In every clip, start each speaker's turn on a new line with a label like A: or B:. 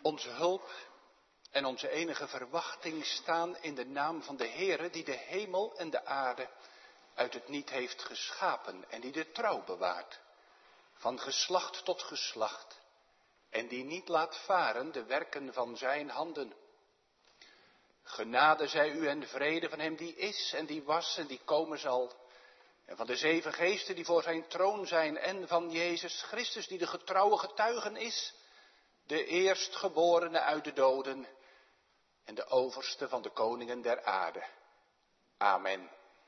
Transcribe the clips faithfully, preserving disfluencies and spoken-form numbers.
A: Onze hulp en onze enige verwachting staan in de naam van de Heere die de hemel en de aarde uit het niet heeft geschapen en die de trouw bewaart, van geslacht tot geslacht, en die niet laat varen de werken van zijn handen. Genade zij u en vrede van hem die is en die was en die komen zal, en van de zeven geesten die voor zijn troon zijn, en van Jezus Christus die de getrouwe getuigen is, de eerstgeborene uit de doden en de overste van de koningen der aarde. Amen.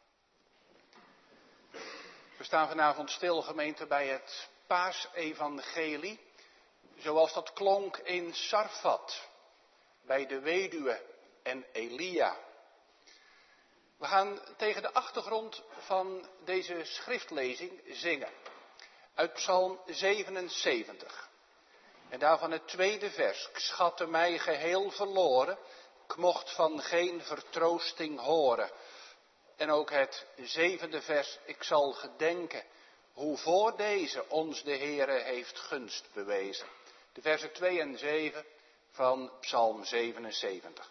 A: We staan vanavond stil, gemeente, bij het paasevangelie, zoals dat klonk in Sarfat, bij de weduwe en Elia. We gaan tegen de achtergrond van deze schriftlezing zingen, uit Psalm zevenenzeventig. En daarvan het tweede vers: "Ik schatte mij geheel verloren, ik mocht van geen vertroosting horen." En ook het zevende vers: "Ik zal gedenken hoe voor deze ons de Heere heeft gunst bewezen." De versen twee en zeven van Psalm zevenenzeventig.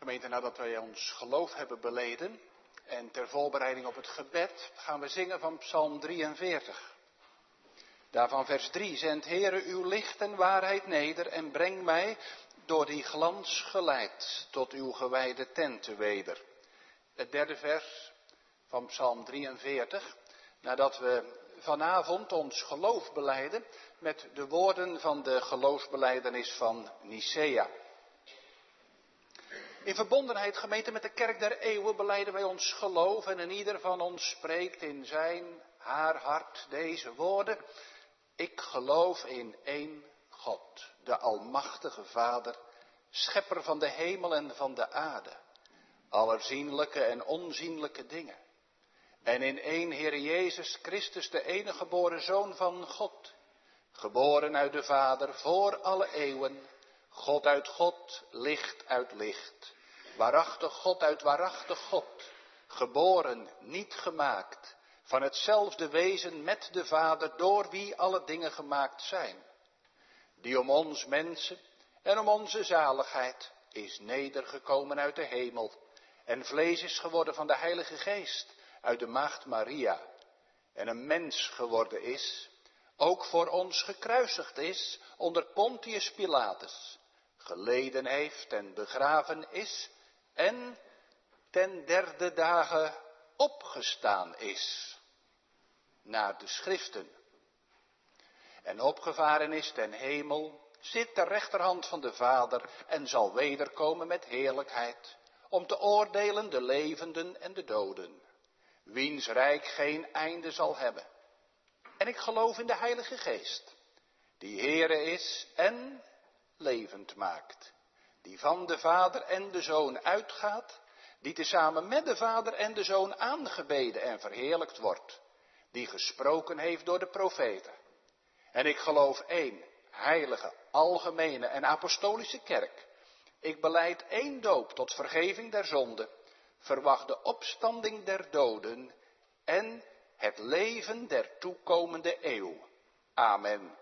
A: Gemeente, nadat wij ons geloof hebben beleden en ter voorbereiding op het gebed gaan we zingen van Psalm drieënveertig. Daarvan vers drie, zend Heere uw licht en waarheid neder en breng mij door die glans geleid tot uw gewijde tenten weder. Het derde vers van Psalm drieënveertig, nadat we vanavond ons geloof belijden met de woorden van de geloofsbelijdenis van Nicea. In verbondenheid, gemeente, met de kerk der eeuwen belijden wij ons geloof en in ieder van ons spreekt in zijn, haar hart deze woorden. Ik geloof in één God, de almachtige Vader, schepper van de hemel en van de aarde, aller zienlijke en onzienlijke dingen. En in één Heer Jezus Christus, de enige geboren Zoon van God, geboren uit de Vader voor alle eeuwen, God uit God, licht uit licht, waarachtig God uit waarachtig God, geboren, niet gemaakt, van hetzelfde wezen met de Vader, door wie alle dingen gemaakt zijn, die om ons mensen en om onze zaligheid is nedergekomen uit de hemel en vlees is geworden van de Heilige Geest uit de maagd Maria en een mens geworden is, ook voor ons gekruisigd is onder Pontius Pilatus, geleden heeft en begraven is en ten derde dagen opgestaan is naar de schriften en opgevaren is ten hemel, zit ter rechterhand van de Vader en zal wederkomen met heerlijkheid om te oordelen de levenden en de doden, wiens rijk geen einde zal hebben. En ik geloof in de Heilige Geest, die Heere is en levend maakt, die van de Vader en de Zoon uitgaat, die tezamen met de Vader en de Zoon aangebeden en verheerlijkt wordt, die gesproken heeft door de profeten. En ik geloof één, heilige, algemene en apostolische kerk. Ik belijd één doop tot vergeving der zonden, verwacht de opstanding der doden en het leven der toekomende eeuw. Amen.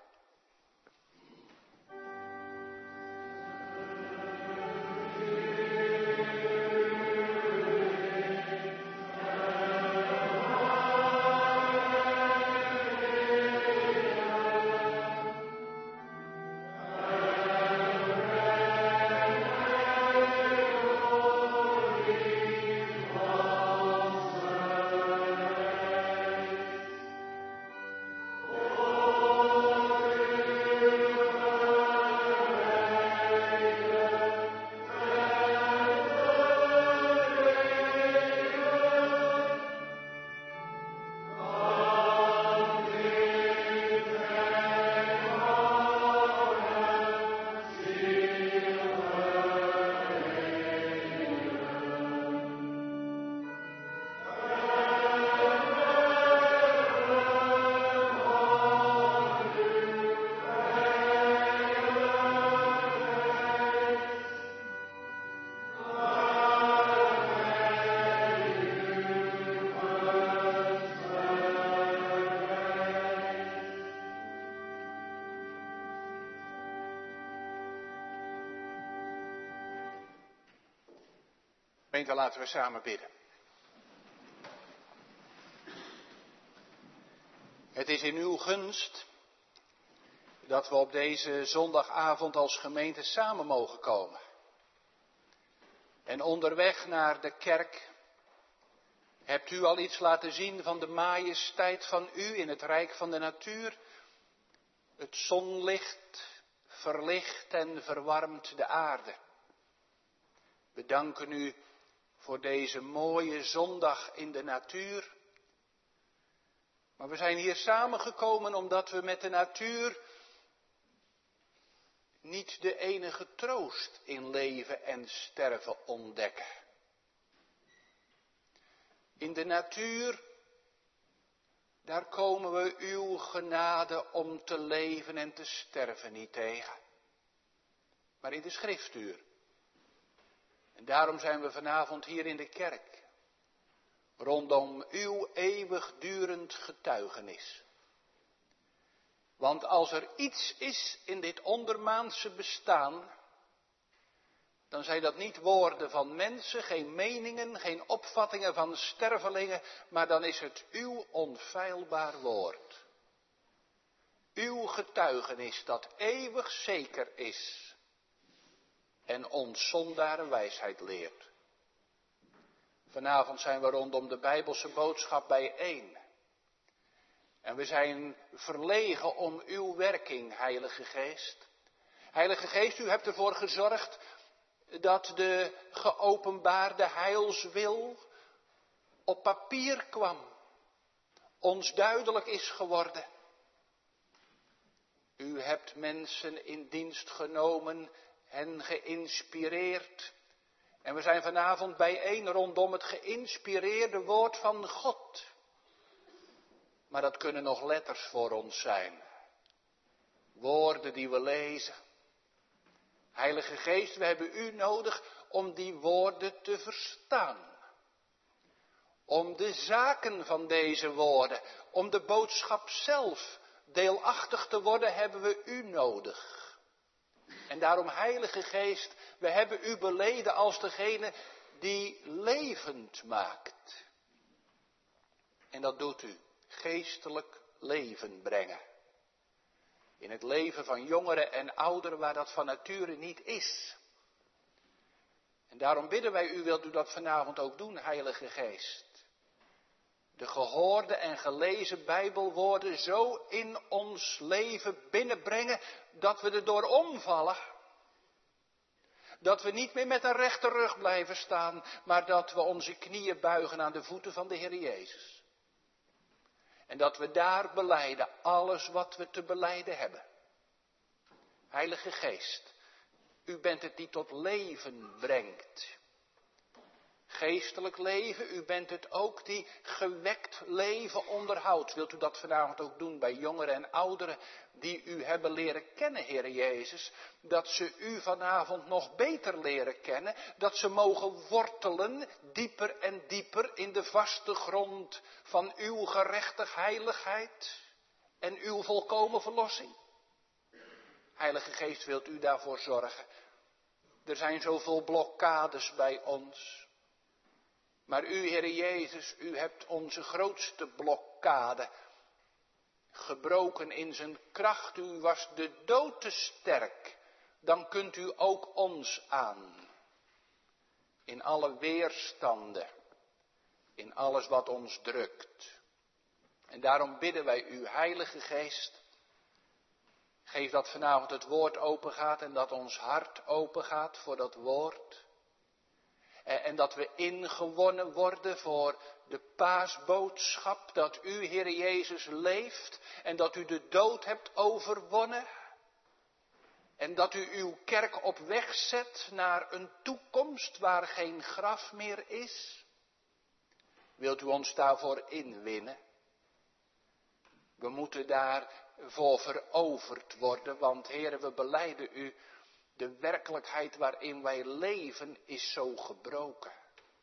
A: Gemeente, laten we samen bidden. Het is in uw gunst dat we op deze zondagavond als gemeente samen mogen komen. En onderweg naar de kerk hebt u al iets laten zien van de majesteit van u in het rijk van de natuur. Het zonlicht verlicht en verwarmt de aarde. We danken u voor deze mooie zondag in de natuur. Maar we zijn hier samengekomen omdat we met de natuur niet de enige troost in leven en sterven ontdekken. In de natuur, daar komen we uw genade om te leven en te sterven niet tegen. Maar in de schriftuur. En daarom zijn we vanavond hier in de kerk. Rondom uw eeuwigdurend getuigenis. Want als er iets is in dit ondermaanse bestaan, dan zijn dat niet woorden van mensen, geen meningen, geen opvattingen van stervelingen, maar dan is het uw onfeilbaar woord. Uw getuigenis dat eeuwig zeker is en ons zondaren wijsheid leert. Vanavond zijn we rondom de Bijbelse boodschap bijeen. En we zijn verlegen om uw werking, Heilige Geest. Heilige Geest, u hebt ervoor gezorgd dat de geopenbaarde heilswil op papier kwam, ons duidelijk is geworden. U hebt mensen in dienst genomen, hen geïnspireerd. En we zijn vanavond bijeen rondom het geïnspireerde woord van God. Maar dat kunnen nog letters voor ons zijn. Woorden die we lezen. Heilige Geest, we hebben u nodig om die woorden te verstaan. Om de zaken van deze woorden, om de boodschap zelf deelachtig te worden, hebben we u nodig. En daarom, Heilige Geest, we hebben u beleden als degene die levend maakt. En dat doet u, geestelijk leven brengen. In het leven van jongeren en ouderen waar dat van nature niet is. En daarom bidden wij u, wilt u dat vanavond ook doen, Heilige Geest. De gehoorde en gelezen Bijbelwoorden zo in ons leven binnenbrengen dat we er door omvallen. Dat we niet meer met een rechte rug blijven staan, maar dat we onze knieën buigen aan de voeten van de Heer Jezus. En dat we daar belijden alles wat we te belijden hebben. Heilige Geest, u bent het die tot leven brengt. Geestelijk leven, u bent het ook die gewekt leven onderhoudt. Wilt u dat vanavond ook doen bij jongeren en ouderen die u hebben leren kennen, Heer Jezus. Dat ze u vanavond nog beter leren kennen. Dat ze mogen wortelen dieper en dieper in de vaste grond van uw gerechtig heiligheid en uw volkomen verlossing. Heilige Geest, wilt u daarvoor zorgen. Er zijn zoveel blokkades bij ons. Maar u, Heer Jezus, u hebt onze grootste blokkade gebroken in zijn kracht. U was de dood te sterk. Dan kunt u ook ons aan. In alle weerstanden. In alles wat ons drukt. En daarom bidden wij u, Heilige Geest. Geef dat vanavond het woord open gaat en dat ons hart open gaat voor dat woord. En dat we ingewonnen worden voor de paasboodschap, dat u, Heer Jezus, leeft en dat u de dood hebt overwonnen. En dat u uw kerk op weg zet naar een toekomst waar geen graf meer is. Wilt u ons daarvoor inwinnen? We moeten daarvoor veroverd worden, want Heer, we belijden u. De werkelijkheid waarin wij leven is zo gebroken.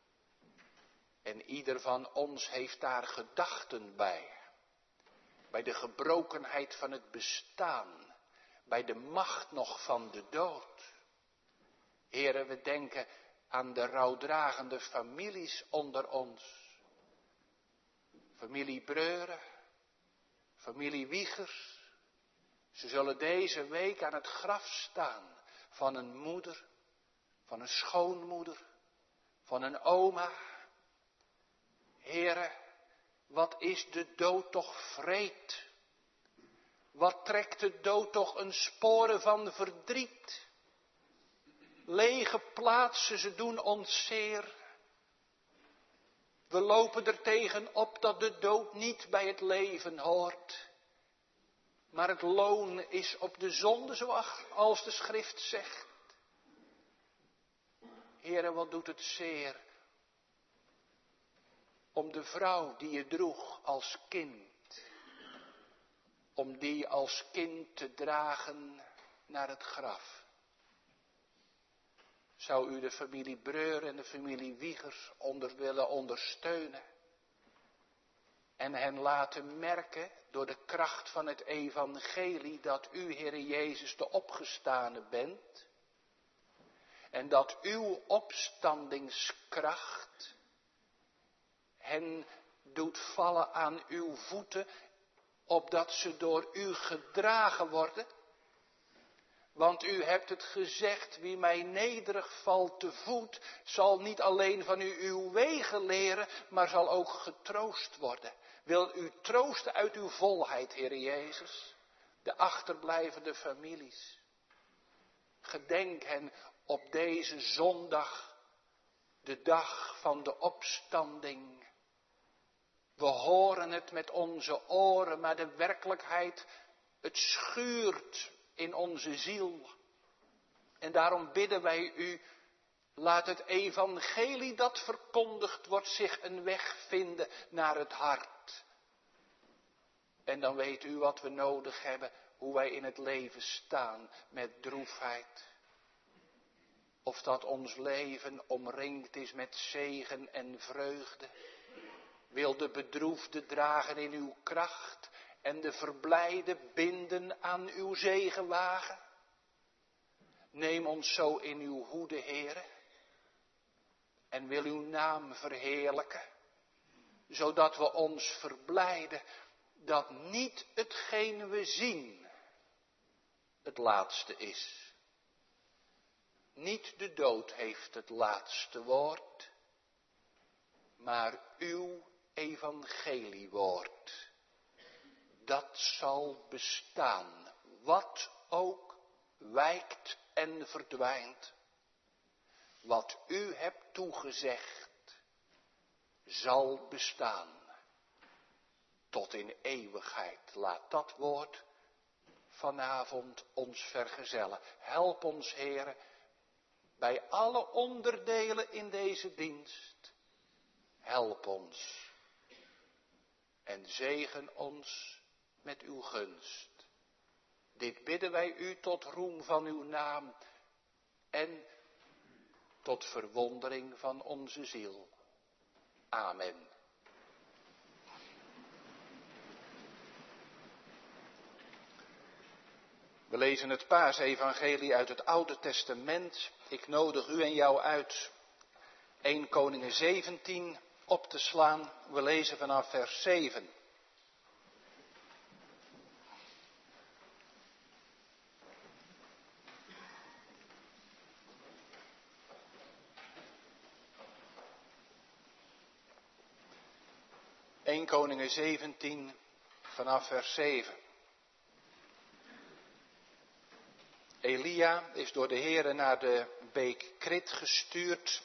A: En ieder van ons heeft daar gedachten bij. Bij de gebrokenheid van het bestaan. Bij de macht nog van de dood. Heren, we denken aan de rouwdragende families onder ons. Familie Breuren. Familie Wiegers. Ze zullen deze week aan het graf staan. Van een moeder, van een schoonmoeder, van een oma. Heere, wat is de dood toch wreed? Wat trekt de dood toch een sporen van verdriet? Lege plaatsen, ze doen ons zeer. We lopen er tegen op dat de dood niet bij het leven hoort. Maar het loon is op de zonde, zoals de schrift zegt. Heere, wat doet het zeer om de vrouw die je droeg als kind, om die als kind te dragen naar het graf. Zou u de familie Breur en de familie Wiegers onder willen ondersteunen? En hen laten merken door de kracht van het evangelie dat u, Heere Jezus, de opgestane bent. En dat uw opstandingskracht hen doet vallen aan uw voeten, opdat ze door u gedragen worden. Want u hebt het gezegd, wie mij nederig valt te voet, zal niet alleen van u uw wegen leren, maar zal ook getroost worden. Wil u troosten uit uw volheid, Heer Jezus, de achterblijvende families. Gedenk hen op deze zondag, de dag van de opstanding. We horen het met onze oren, maar de werkelijkheid, het schuurt in onze ziel. En daarom bidden wij u, laat het evangelie dat verkondigd wordt zich een weg vinden naar het hart. En dan weet u wat we nodig hebben, hoe wij in het leven staan met droefheid. Of dat ons leven omringd is met zegen en vreugde. Wil de bedroefde dragen in uw kracht en de verblijde binden aan uw zegenwagen. Neem ons zo in uw hoede, Heere, en wil uw naam verheerlijken, zodat we ons verblijden dat niet hetgeen we zien het laatste is. Niet de dood heeft het laatste woord, maar uw evangeliewoord. Dat zal bestaan, wat ook wijkt en verdwijnt. Wat u hebt toegezegd, zal bestaan. Tot in eeuwigheid. Laat dat woord vanavond ons vergezellen. Help ons, Heere, bij alle onderdelen in deze dienst. Help ons. En zegen ons met uw gunst. Dit bidden wij u tot roem van uw naam en tot verwondering van onze ziel. Amen. We lezen het Paasevangelie uit het Oude Testament. Ik nodig u en jou uit Eerste Koningen zeventien op te slaan. We lezen vanaf vers zeven. Eerste Koningen zeventien vanaf vers zeven. Elia is door de Heere naar de beek Krit gestuurd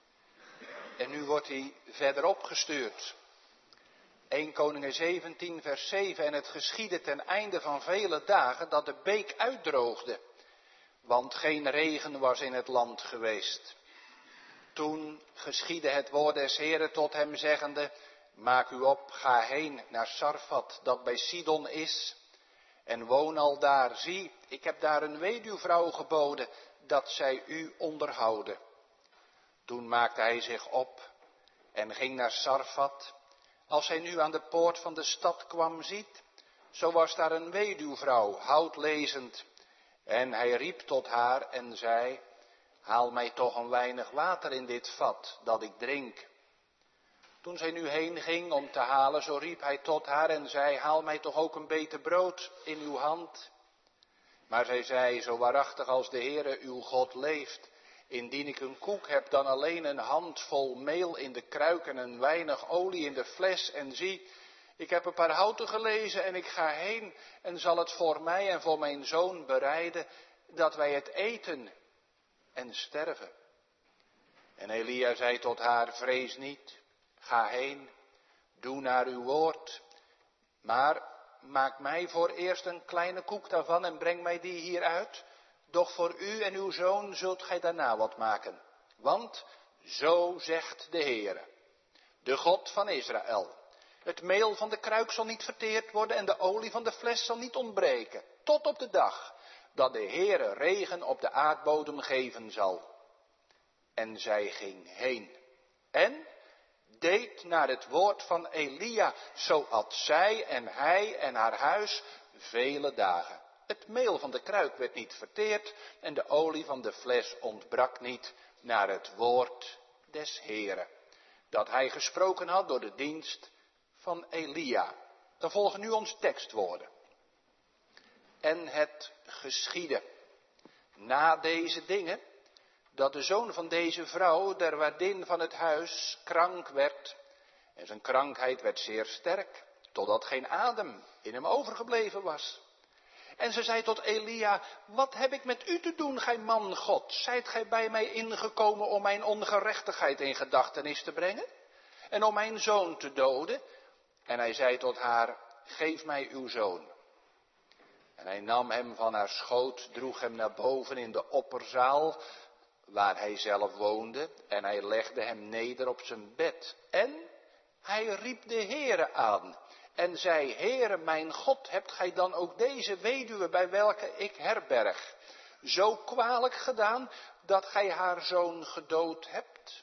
A: en nu wordt hij verderop gestuurd. Eerste Koningen zeventien vers zeven. En het geschiedde ten einde van vele dagen dat de beek uitdroogde, want geen regen was in het land geweest. Toen geschiedde het woord des Heeren tot hem zeggende, maak u op, ga heen naar Sarfat, dat bij Sidon is, en woon al daar. Zie, ik heb daar een weduwvrouw geboden, dat zij u onderhouden. Toen maakte hij zich op en ging naar Sarfat. Als hij nu aan de poort van de stad kwam, ziet, zo was daar een weduwvrouw, houtlezend. En hij riep tot haar en zei, haal mij toch een weinig water in dit vat, dat ik drink. Toen zij nu heen ging om te halen, zo riep hij tot haar en zei, haal mij toch ook een beetje brood in uw hand. Maar zij zei, zo waarachtig als de Heere uw God leeft, indien ik een koek heb, dan alleen een handvol meel in de kruik en een weinig olie in de fles. En zie, ik heb een paar houten gelezen en ik ga heen en zal het voor mij en voor mijn zoon bereiden, dat wij het eten en sterven. En Elia zei tot haar, vrees niet. Ga heen, doe naar uw woord, maar maak mij voor eerst een kleine koek daarvan en breng mij die hier uit. Doch voor u en uw zoon zult gij daarna wat maken. Want zo zegt de Heere, de God van Israël. Het meel van de kruik zal niet verteerd worden en de olie van de fles zal niet ontbreken. Tot op de dag dat de Heere regen op de aardbodem geven zal. En zij ging heen. En deed naar het woord van Elia, zo at zij en hij en haar huis vele dagen. Het meel van de kruik werd niet verteerd en de olie van de fles ontbrak niet naar het woord des Heren, dat hij gesproken had door de dienst van Elia. Dan volgen nu ons tekstwoorden. En het geschiedde na deze dingen, dat de zoon van deze vrouw, der waardin van het huis, krank werd. En zijn krankheid werd zeer sterk, totdat geen adem in hem overgebleven was. En ze zei tot Elia, wat heb ik met u te doen, gij man God? Zijt gij bij mij ingekomen om mijn ongerechtigheid in gedachtenis te brengen? En om mijn zoon te doden? En hij zei tot haar, geef mij uw zoon. En hij nam hem van haar schoot, droeg hem naar boven in de opperzaal, waar hij zelf woonde. En hij legde hem neder op zijn bed. En hij riep de Heere aan. En zei, Heere mijn God, hebt gij dan ook deze weduwe bij welke ik herberg zo kwalijk gedaan, dat gij haar zoon gedood hebt?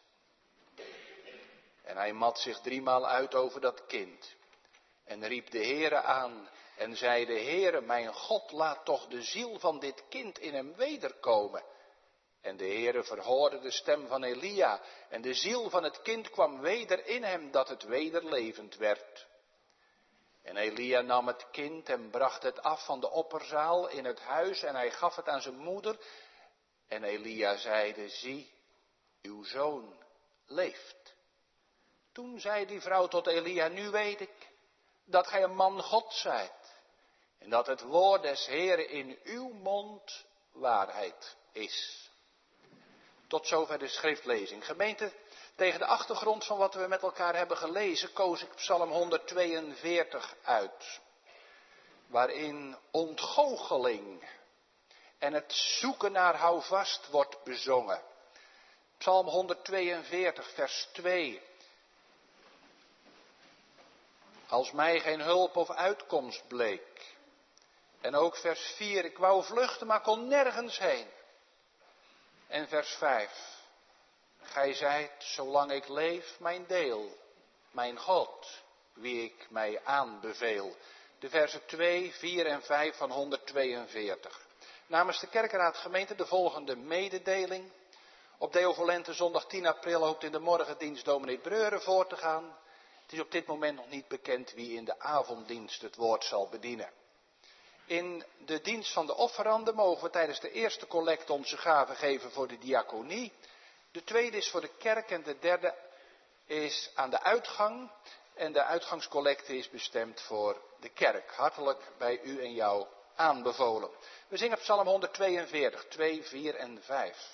A: En hij mat zich driemaal uit over dat kind. En riep de Heere aan en zei, de Heere mijn God, laat toch de ziel van dit kind in hem wederkomen. En de Heere verhoorde de stem van Elia, en de ziel van het kind kwam weder in hem, dat het weder levend werd. En Elia nam het kind en bracht het af van de opperzaal in het huis, en hij gaf het aan zijn moeder. En Elia zeide, zie, uw zoon leeft. Toen zei die vrouw tot Elia, nu weet ik dat gij een man God zijt, en dat het woord des Heeren in uw mond waarheid is. Tot zover de schriftlezing. Gemeente, tegen de achtergrond van wat we met elkaar hebben gelezen, koos ik Psalm honderdtweeënveertig uit. Waarin ontgoocheling en het zoeken naar houvast wordt bezongen. Psalm honderdtweeënveertig, vers twee. Als mij geen hulp of uitkomst bleek. En ook vers vier, ik wou vluchten, maar kon nergens heen. En vers vijf, gij zijt, zolang ik leef, mijn deel, mijn God, wie ik mij aanbeveel. De versen twee, vier en vijf van honderdtweeënveertig. Namens de Kerkenraad Gemeente de volgende mededeling. Op Deo Volente zondag tien april hoopt in de morgendienst dominee Breuren voor te gaan. Het is op dit moment nog niet bekend wie in de avonddienst het woord zal bedienen. In de dienst van de offeranden mogen we tijdens de eerste collecte onze gaven geven voor de diaconie. De tweede is voor de kerk en de derde is aan de uitgang. En de uitgangscollecte is bestemd voor de kerk. Hartelijk bij u en jou aanbevolen. We zingen Psalm honderdtweeënveertig, twee, vier en vijf.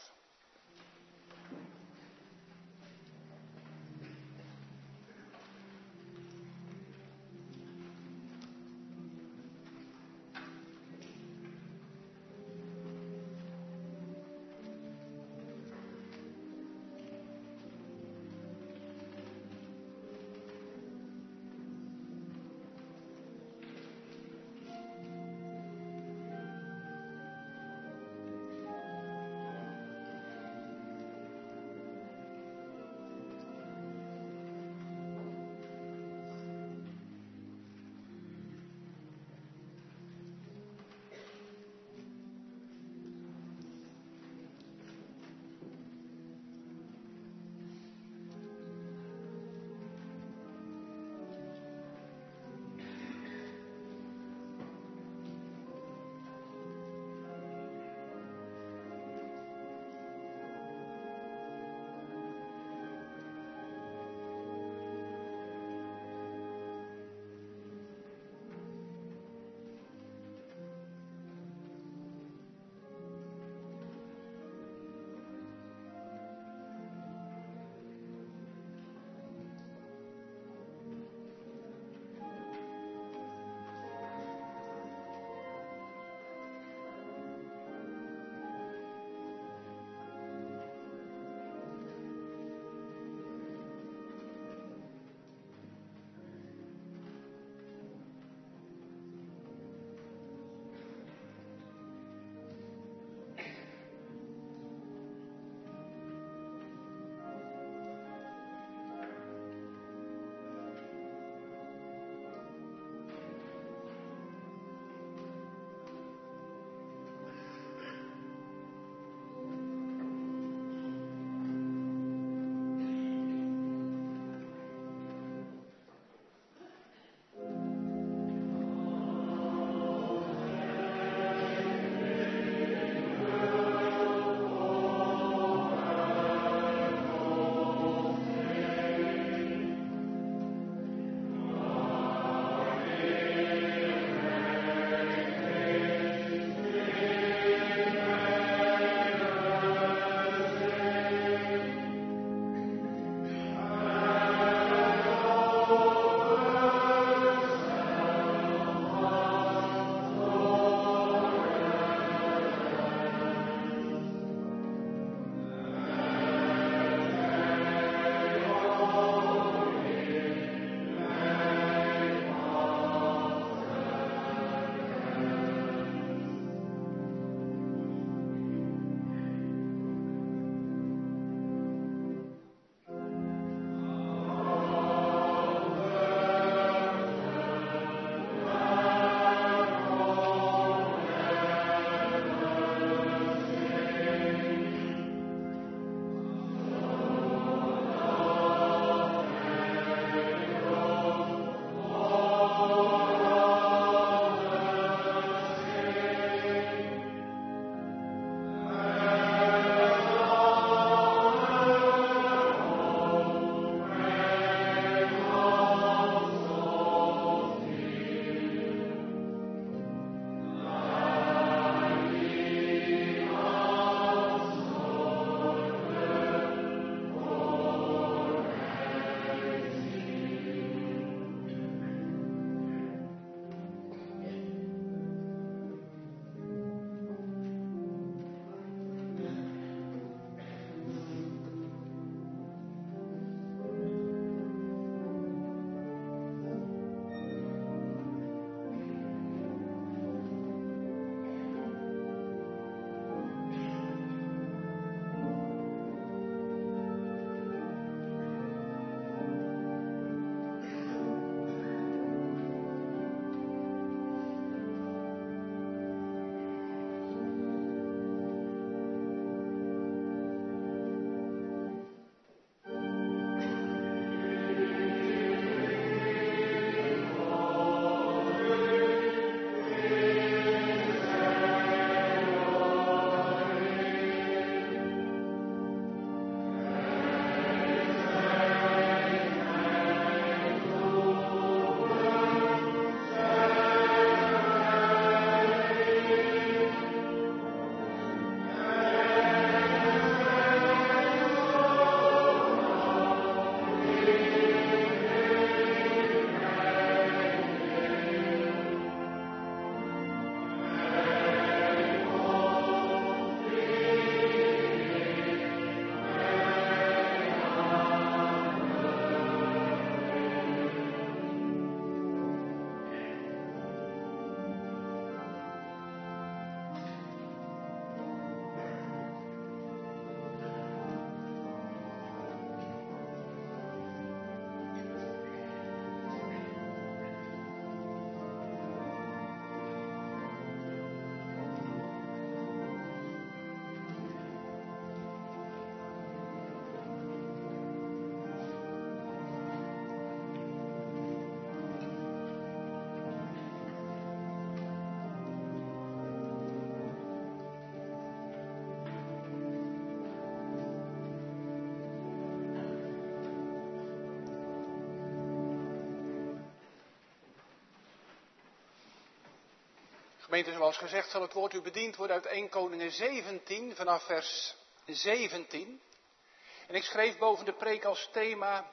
A: Gemeente, zoals gezegd zal het woord u bediend worden uit eerste Koningen zeventien, vanaf vers zeventien. En ik schreef boven de preek als thema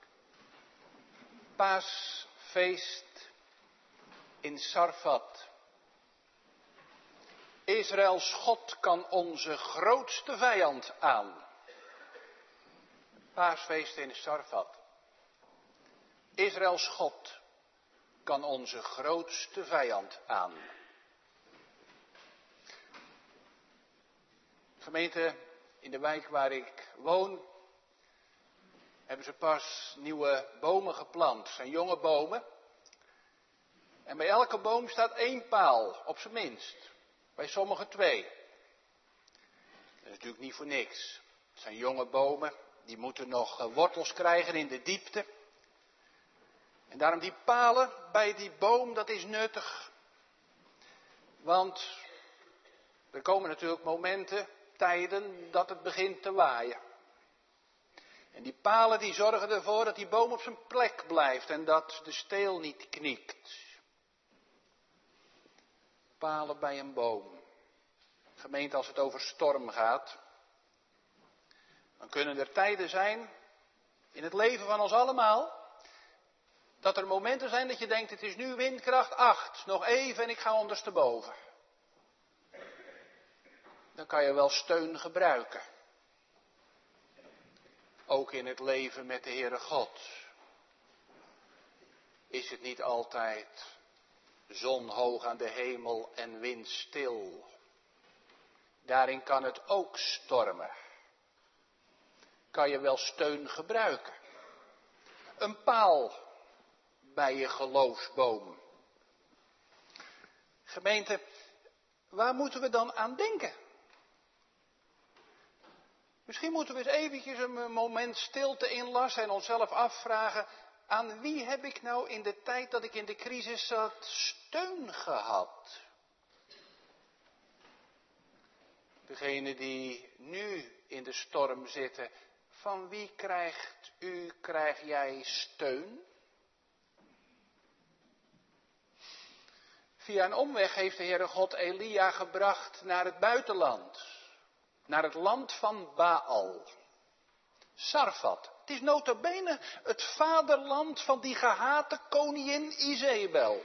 A: Paasfeest in Sarfat. Israëls God kan onze grootste vijand aan. Paasfeest in Sarfat. Israëls God kan onze grootste vijand aan. Gemeente, in de wijk waar ik woon, hebben ze pas nieuwe bomen geplant. Het zijn jonge bomen. En bij elke boom staat één paal, op zijn minst. Bij sommigen twee. Dat is natuurlijk niet voor niks. Het zijn jonge bomen, die moeten nog wortels krijgen in de diepte. En daarom die palen bij die boom, dat is nuttig. Want er komen natuurlijk momenten, tijden, dat het begint te waaien. En die palen die zorgen ervoor dat die boom op zijn plek blijft en dat de steel niet knikt. Palen bij een boom. Gemeente, als het over storm gaat, dan kunnen er tijden zijn in het leven van ons allemaal, dat er momenten zijn dat je denkt, het is nu windkracht acht, nog even en ik ga ondersteboven. Dan kan je wel steun gebruiken. Ook in het leven met de Heere God is het niet altijd zon hoog aan de hemel en wind stil. Daarin kan het ook stormen. Kan je wel steun gebruiken. Een paal bij je geloofsboom. Gemeente, waar moeten we dan aan denken? Misschien moeten we eens eventjes een moment stilte inlassen en onszelf afvragen, aan wie heb ik nou in de tijd dat ik in de crisis zat steun gehad? Degene die nu in de storm zitten, van wie krijgt u, krijg jij steun? Via een omweg heeft de Heere God Elia gebracht naar het buitenland. Naar het land van Baal. Sarfat. Het is nota bene het vaderland van die gehate koningin Izebel.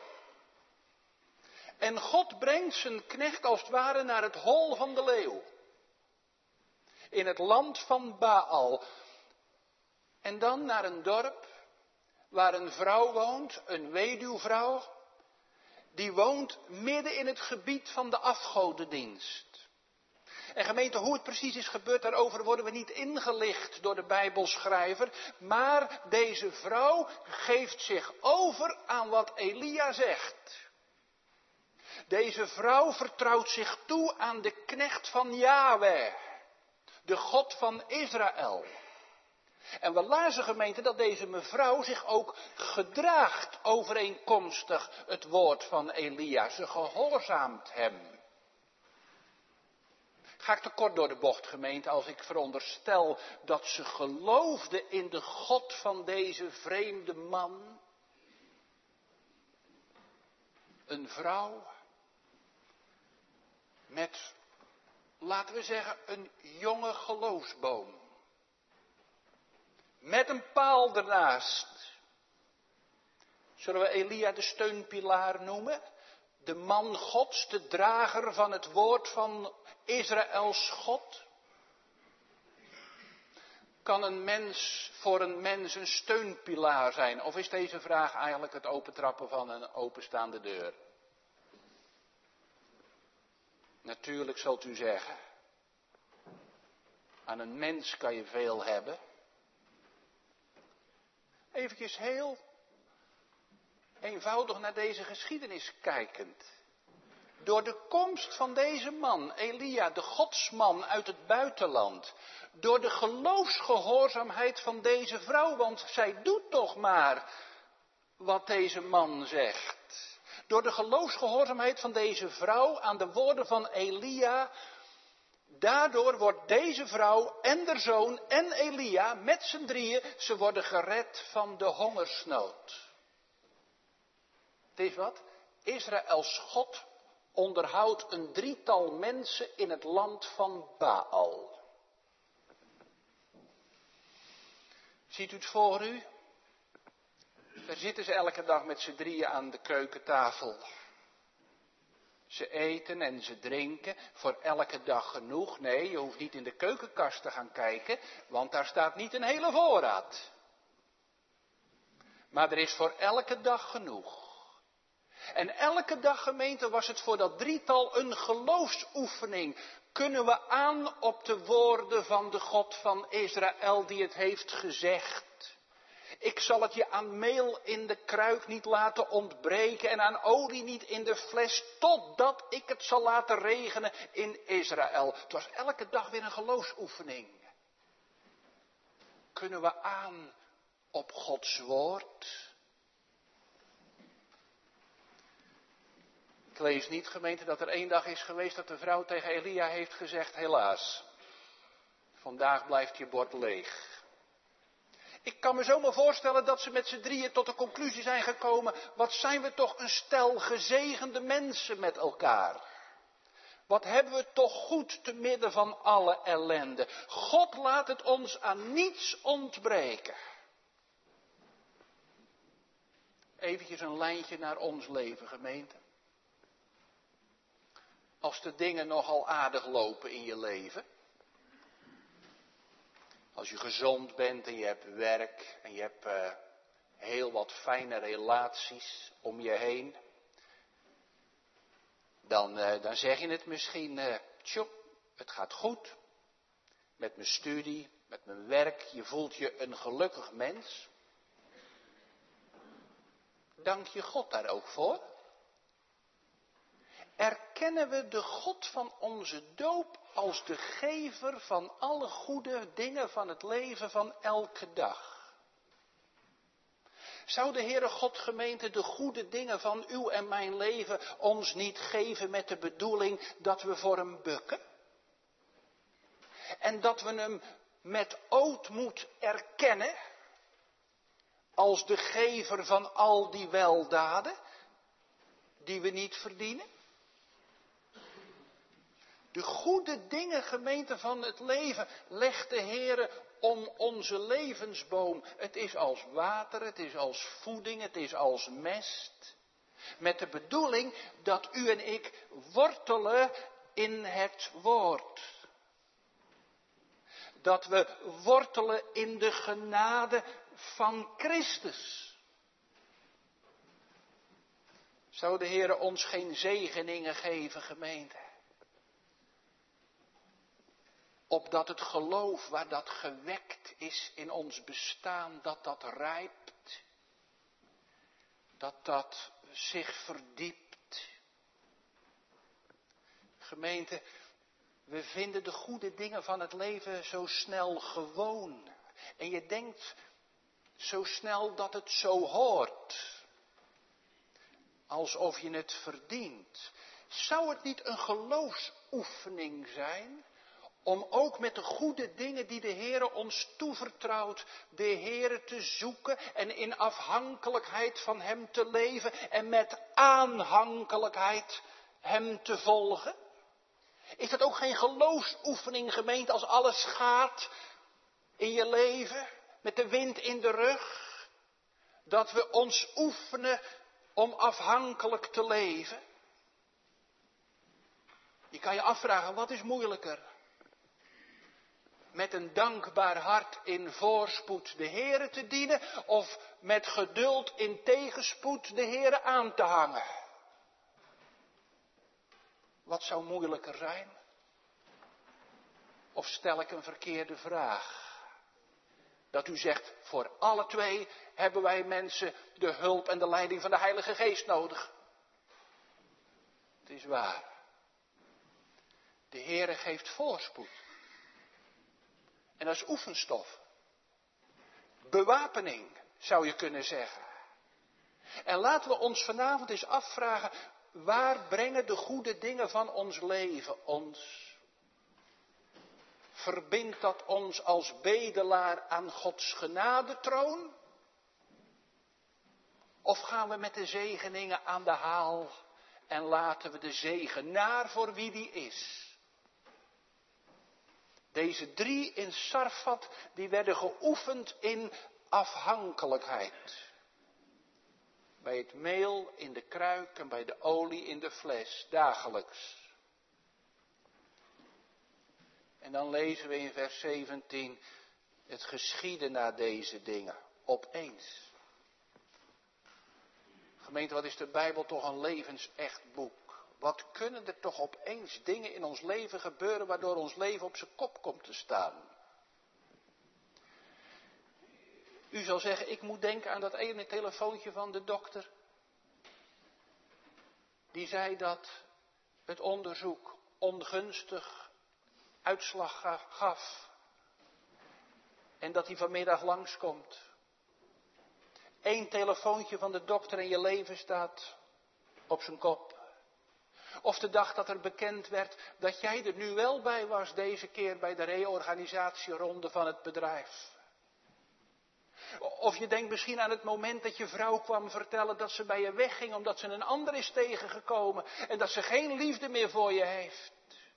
A: En God brengt zijn knecht als het ware naar het hol van de leeuw. In het land van Baal. En dan naar een dorp waar een vrouw woont, een weduwvrouw. Die woont midden in het gebied van de afgodendienst. En gemeente, hoe het precies is gebeurd, daarover worden we niet ingelicht door de Bijbelschrijver. Maar deze vrouw geeft zich over aan wat Elia zegt. Deze vrouw vertrouwt zich toe aan de knecht van Yahweh, de God van Israël. En we lazen, gemeente, dat deze mevrouw zich ook gedraagt overeenkomstig het woord van Elia. Ze gehoorzaamt hem. Ga ik te kort door de bocht, gemeente, als ik veronderstel dat ze geloofde in de God van deze vreemde man? Een vrouw met, laten we zeggen, een jonge geloofsboom. Met een paal ernaast. Zullen we Elia de steunpilaar noemen? De man Gods, de drager van het woord van Israëls God? Kan een mens voor een mens een steunpilaar zijn? Of is deze vraag eigenlijk het opentrappen van een openstaande deur? Natuurlijk zult u zeggen, aan een mens kan je veel hebben. Eventjes heel eenvoudig naar deze geschiedenis kijkend. Door de komst van deze man, Elia, de godsman uit het buitenland. Door de geloofsgehoorzaamheid van deze vrouw, want zij doet toch maar wat deze man zegt. Door de geloofsgehoorzaamheid van deze vrouw aan de woorden van Elia. Daardoor wordt deze vrouw en de zoon en Elia met z'n drieën, ze worden gered van de hongersnood. Het is wat? Israëls God onderhoudt een drietal mensen in het land van Baal. Ziet u het voor u? Daar zitten ze elke dag met z'n drieën aan de keukentafel. Ze eten en ze drinken, voor elke dag genoeg. Nee, je hoeft niet in de keukenkast te gaan kijken, want daar staat niet een hele voorraad. Maar er is voor elke dag genoeg. En elke dag, gemeente, was het voor dat drietal een geloofsoefening. Kunnen we aan op de woorden van de God van Israël die het heeft gezegd? Ik zal het je aan meel in de kruik niet laten ontbreken en aan olie niet in de fles, totdat ik het zal laten regenen in Israël. Het was elke dag weer een geloofsoefening. Kunnen we aan op Gods woord? Ik lees niet, gemeente, dat er één dag is geweest dat de vrouw tegen Elia heeft gezegd, helaas, vandaag blijft je bord leeg. Ik kan me zomaar voorstellen dat ze met z'n drieën tot de conclusie zijn gekomen, wat zijn we toch een stel gezegende mensen met elkaar. Wat hebben we toch goed te midden van alle ellende. God laat het ons aan niets ontbreken. Eventjes een lijntje naar ons leven, gemeente. Als de dingen nogal aardig lopen in je leven. Als je gezond bent en je hebt werk en je hebt uh, heel wat fijne relaties om je heen. Dan, uh, dan zeg je het misschien, uh, tjoh, het gaat goed. Met mijn studie, met mijn werk, je voelt je een gelukkig mens. Dank je God daar ook voor. Erkennen we de God van onze doop als de gever van alle goede dingen van het leven van elke dag? Zou de Heere God, gemeente, de goede dingen van uw en mijn leven ons niet geven met de bedoeling dat we voor hem bukken? En dat we hem met ootmoed erkennen als de gever van al die weldaden die we niet verdienen? De goede dingen, gemeente, van het leven legt de Heere om onze levensboom. Het is als water, het is als voeding, het is als mest. Met de bedoeling dat u en ik wortelen in het woord. Dat we wortelen in de genade van Christus. Zou de Heere ons geen zegeningen geven, gemeente? Opdat het geloof waar dat gewekt is in ons bestaan, dat dat rijpt. Dat dat zich verdiept. Gemeente, we vinden de goede dingen van het leven zo snel gewoon. En je denkt zo snel dat het zo hoort. Alsof je het verdient. Zou het niet een geloofsoefening zijn om ook met de goede dingen die de Heere ons toevertrouwt, de Heere te zoeken en in afhankelijkheid van hem te leven en met aanhankelijkheid hem te volgen? Is dat ook geen geloofsoefening, gemeente, als alles gaat in je leven, met de wind in de rug? Dat we ons oefenen om afhankelijk te leven? Je kan je afvragen, wat is moeilijker? Met een dankbaar hart in voorspoed de Heere te dienen, of met geduld in tegenspoed de Heere aan te hangen? Wat zou moeilijker zijn? Of stel ik een verkeerde vraag? Dat u zegt, voor alle twee hebben wij mensen de hulp en de leiding van de Heilige Geest nodig. Het is waar. De Heere geeft voorspoed. En dat is oefenstof. Bewapening, zou je kunnen zeggen. En laten we ons vanavond eens afvragen, waar brengen de goede dingen van ons leven ons? Verbindt dat ons als bedelaar aan Gods genadetroon? Of gaan we met de zegeningen aan de haal en laten we de zegen naar voor wie die is. Deze drie in Sarfat, die werden geoefend in afhankelijkheid. Bij het meel in de kruik en bij de olie in de fles, dagelijks. En dan lezen we in vers zeventien, het geschiedde na deze dingen, opeens. Gemeente, wat is de Bijbel toch een levensecht boek. Wat kunnen er toch opeens dingen in ons leven gebeuren waardoor ons leven op zijn kop komt te staan. U zal zeggen, ik moet denken aan dat ene telefoontje van de dokter. Die zei dat het onderzoek ongunstig uitslag gaf. En dat hij vanmiddag langskomt. Eén telefoontje van de dokter en je leven staat op zijn kop. Of de dag dat er bekend werd dat jij er nu wel bij was, deze keer bij de reorganisatieronde van het bedrijf. Of je denkt misschien aan het moment dat je vrouw kwam vertellen dat ze bij je wegging omdat ze een ander is tegengekomen en dat ze geen liefde meer voor je heeft.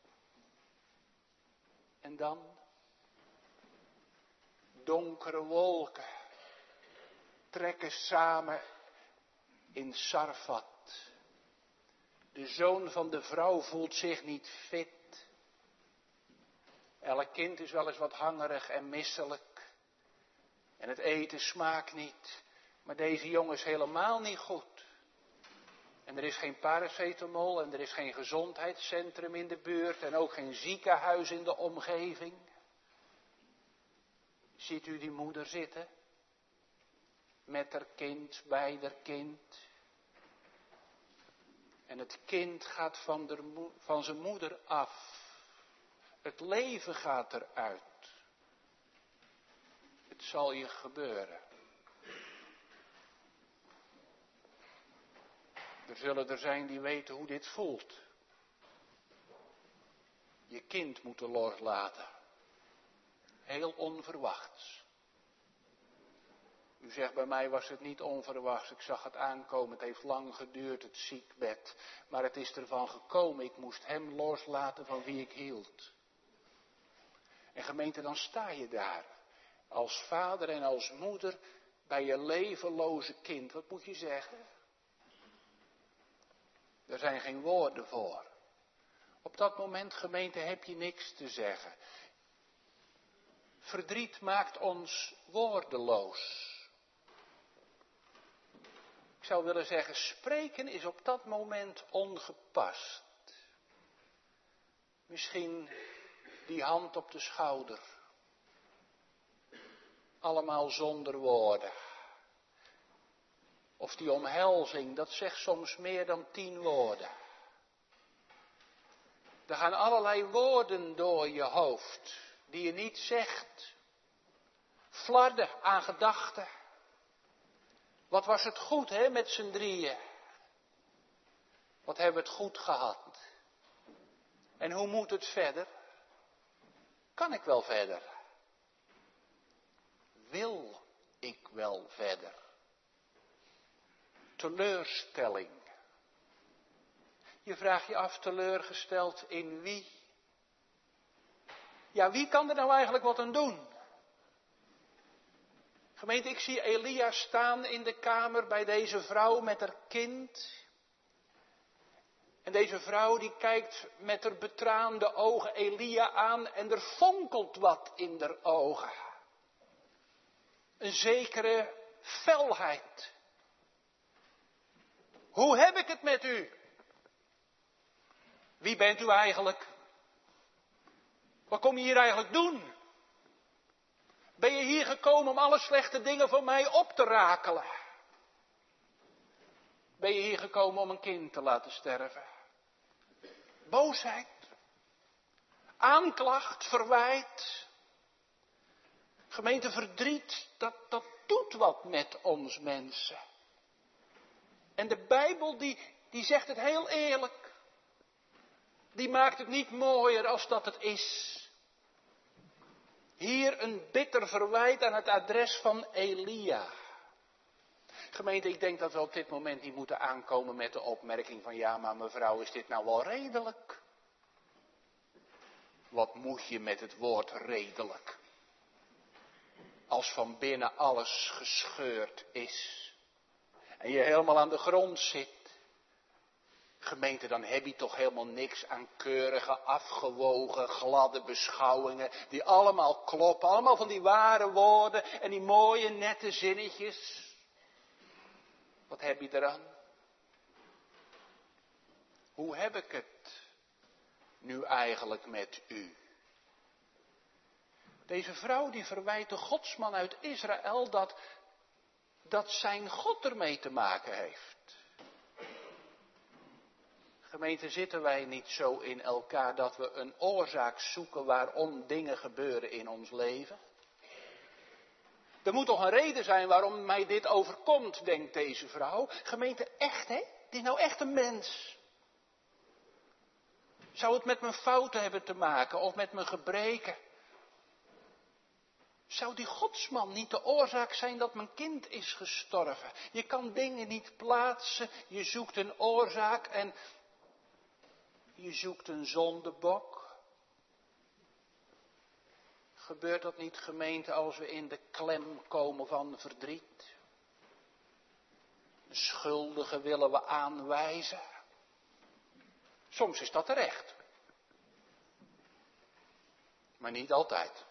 A: En dan donkere wolken trekken samen in Sarfat. De zoon van de vrouw voelt zich niet fit. Elk kind is wel eens wat hangerig en misselijk. En het eten smaakt niet. Maar deze jongen is helemaal niet goed. En er is geen paracetamol en er is geen gezondheidscentrum in de buurt en ook geen ziekenhuis in de omgeving. Ziet u die moeder zitten? Met haar kind, bij haar kind. En het kind gaat van, de mo- van zijn moeder af. Het leven gaat eruit. Het zal je gebeuren. Er zullen er zijn die weten hoe dit voelt. Je kind moeten loslaten. Heel onverwachts. U zegt, bij mij was het niet onverwachts. Ik zag het aankomen. Het heeft lang geduurd, het ziekbed. Maar het is ervan gekomen. Ik moest hem loslaten van wie ik hield. En gemeente, dan sta je daar. Als vader en als moeder bij je levenloze kind. Wat moet je zeggen? Er zijn geen woorden voor. Op dat moment, gemeente, heb je niks te zeggen. Verdriet maakt ons woordeloos. Ik zou willen zeggen, spreken is op dat moment ongepast. Misschien die hand op de schouder. Allemaal zonder woorden. Of die omhelzing, dat zegt soms meer dan tien woorden. Er gaan allerlei woorden door je hoofd, die je niet zegt. Flarden aan gedachten. Wat was het goed, hè, met z'n drieën. Wat hebben we het goed gehad. En hoe moet het verder? Kan ik wel verder? Wil ik wel verder? Teleurstelling. Je vraagt je af, teleurgesteld in wie? Ja, wie kan er nou eigenlijk wat aan doen? Gemeente, ik zie Elia staan in de kamer bij deze vrouw met haar kind. En deze vrouw die kijkt met haar betraande ogen Elia aan en er fonkelt wat in haar ogen. Een zekere felheid. Hoe heb ik het met u? Wie bent u eigenlijk? Wat kom je hier eigenlijk doen? Ben je hier gekomen om alle slechte dingen van mij op te rakelen? Ben je hier gekomen om een kind te laten sterven? Boosheid, aanklacht, verwijt. Gemeente, verdriet, dat, dat doet wat met ons mensen. En de Bijbel die, die zegt het heel eerlijk. Die maakt het niet mooier als dat het is. Hier een bitter verwijt aan het adres van Elia. Gemeente, ik denk dat we op dit moment niet moeten aankomen met de opmerking van ja, maar mevrouw, is dit nou wel redelijk? Wat moet je met het woord redelijk? Als van binnen alles gescheurd is en je helemaal aan de grond zit. Gemeente, dan heb je toch helemaal niks aan keurige, afgewogen, gladde beschouwingen. Die allemaal kloppen, allemaal van die ware woorden en die mooie, nette zinnetjes. Wat heb je eraan? Hoe heb ik het nu eigenlijk met u? Deze vrouw die verwijt de godsman uit Israël dat, dat zijn God ermee te maken heeft. Gemeente, zitten wij niet zo in elkaar dat we een oorzaak zoeken waarom dingen gebeuren in ons leven? Er moet toch een reden zijn waarom mij dit overkomt, denkt deze vrouw. Gemeente, echt hè? Dit is nou echt een mens. Zou het met mijn fouten hebben te maken of met mijn gebreken? Zou die godsman niet de oorzaak zijn dat mijn kind is gestorven? Je kan dingen niet plaatsen, je zoekt een oorzaak en je zoekt een zondebok. Gebeurt dat niet, gemeente, als we in de klem komen van verdriet? De schuldige willen we aanwijzen. Soms is dat terecht. Maar niet altijd.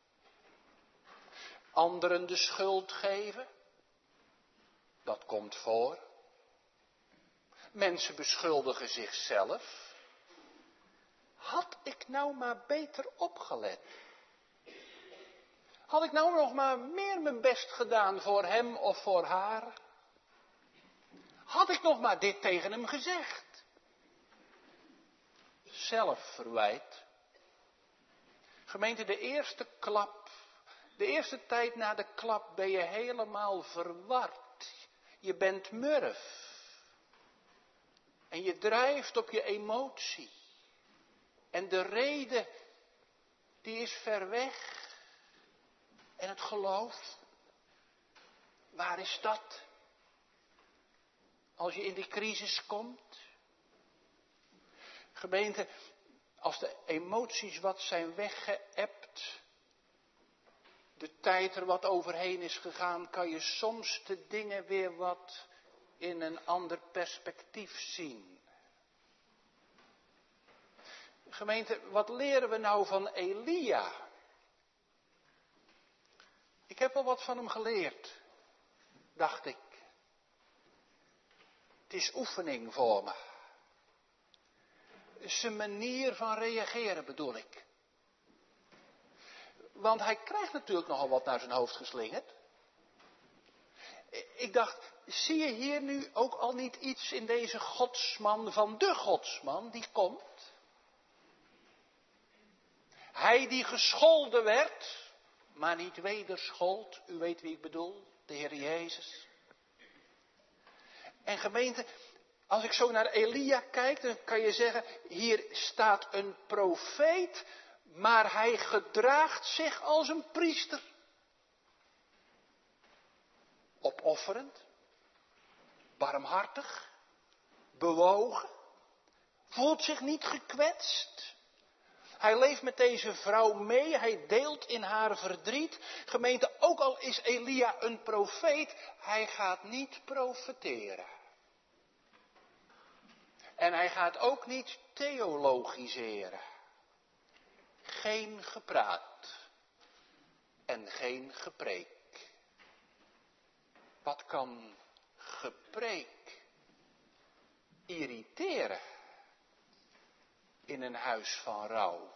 A: Anderen de schuld geven. Dat komt voor. Mensen beschuldigen zichzelf. Had ik nou maar beter opgelet? Had ik nou nog maar meer mijn best gedaan voor hem of voor haar? Had ik nog maar dit tegen hem gezegd? Zelfverwijt. Gemeente, de eerste klap, de eerste tijd na de klap ben je helemaal verward. Je bent murf. En je drijft op je emotie. En de reden, die is ver weg. En het geloof, waar is dat? Als je in die crisis komt. Gemeente, als de emoties wat zijn weggeëpt, de tijd er wat overheen is gegaan, kan je soms de dingen weer wat in een ander perspectief zien. Gemeente, wat leren we nou van Elia? Ik heb wel wat van hem geleerd, dacht ik. Het is oefening voor me. Zijn manier van reageren bedoel ik. Want hij krijgt natuurlijk nogal wat naar zijn hoofd geslingerd. Ik dacht, zie je hier nu ook al niet iets in deze godsman van de godsman die komt? Hij die gescholden werd, maar niet wederschold. U weet wie ik bedoel, de Heer Jezus. En gemeente, als ik zo naar Elia kijk, dan kan je zeggen, hier staat een profeet, maar hij gedraagt zich als een priester. Opofferend, barmhartig, bewogen, voelt zich niet gekwetst. Hij leeft met deze vrouw mee, hij deelt in haar verdriet. Gemeente, ook al is Elia een profeet, hij gaat niet profeteren. En hij gaat ook niet theologiseren. Geen gepraat en geen gepreek. Wat kan gepreek irriteren in een huis van rouw?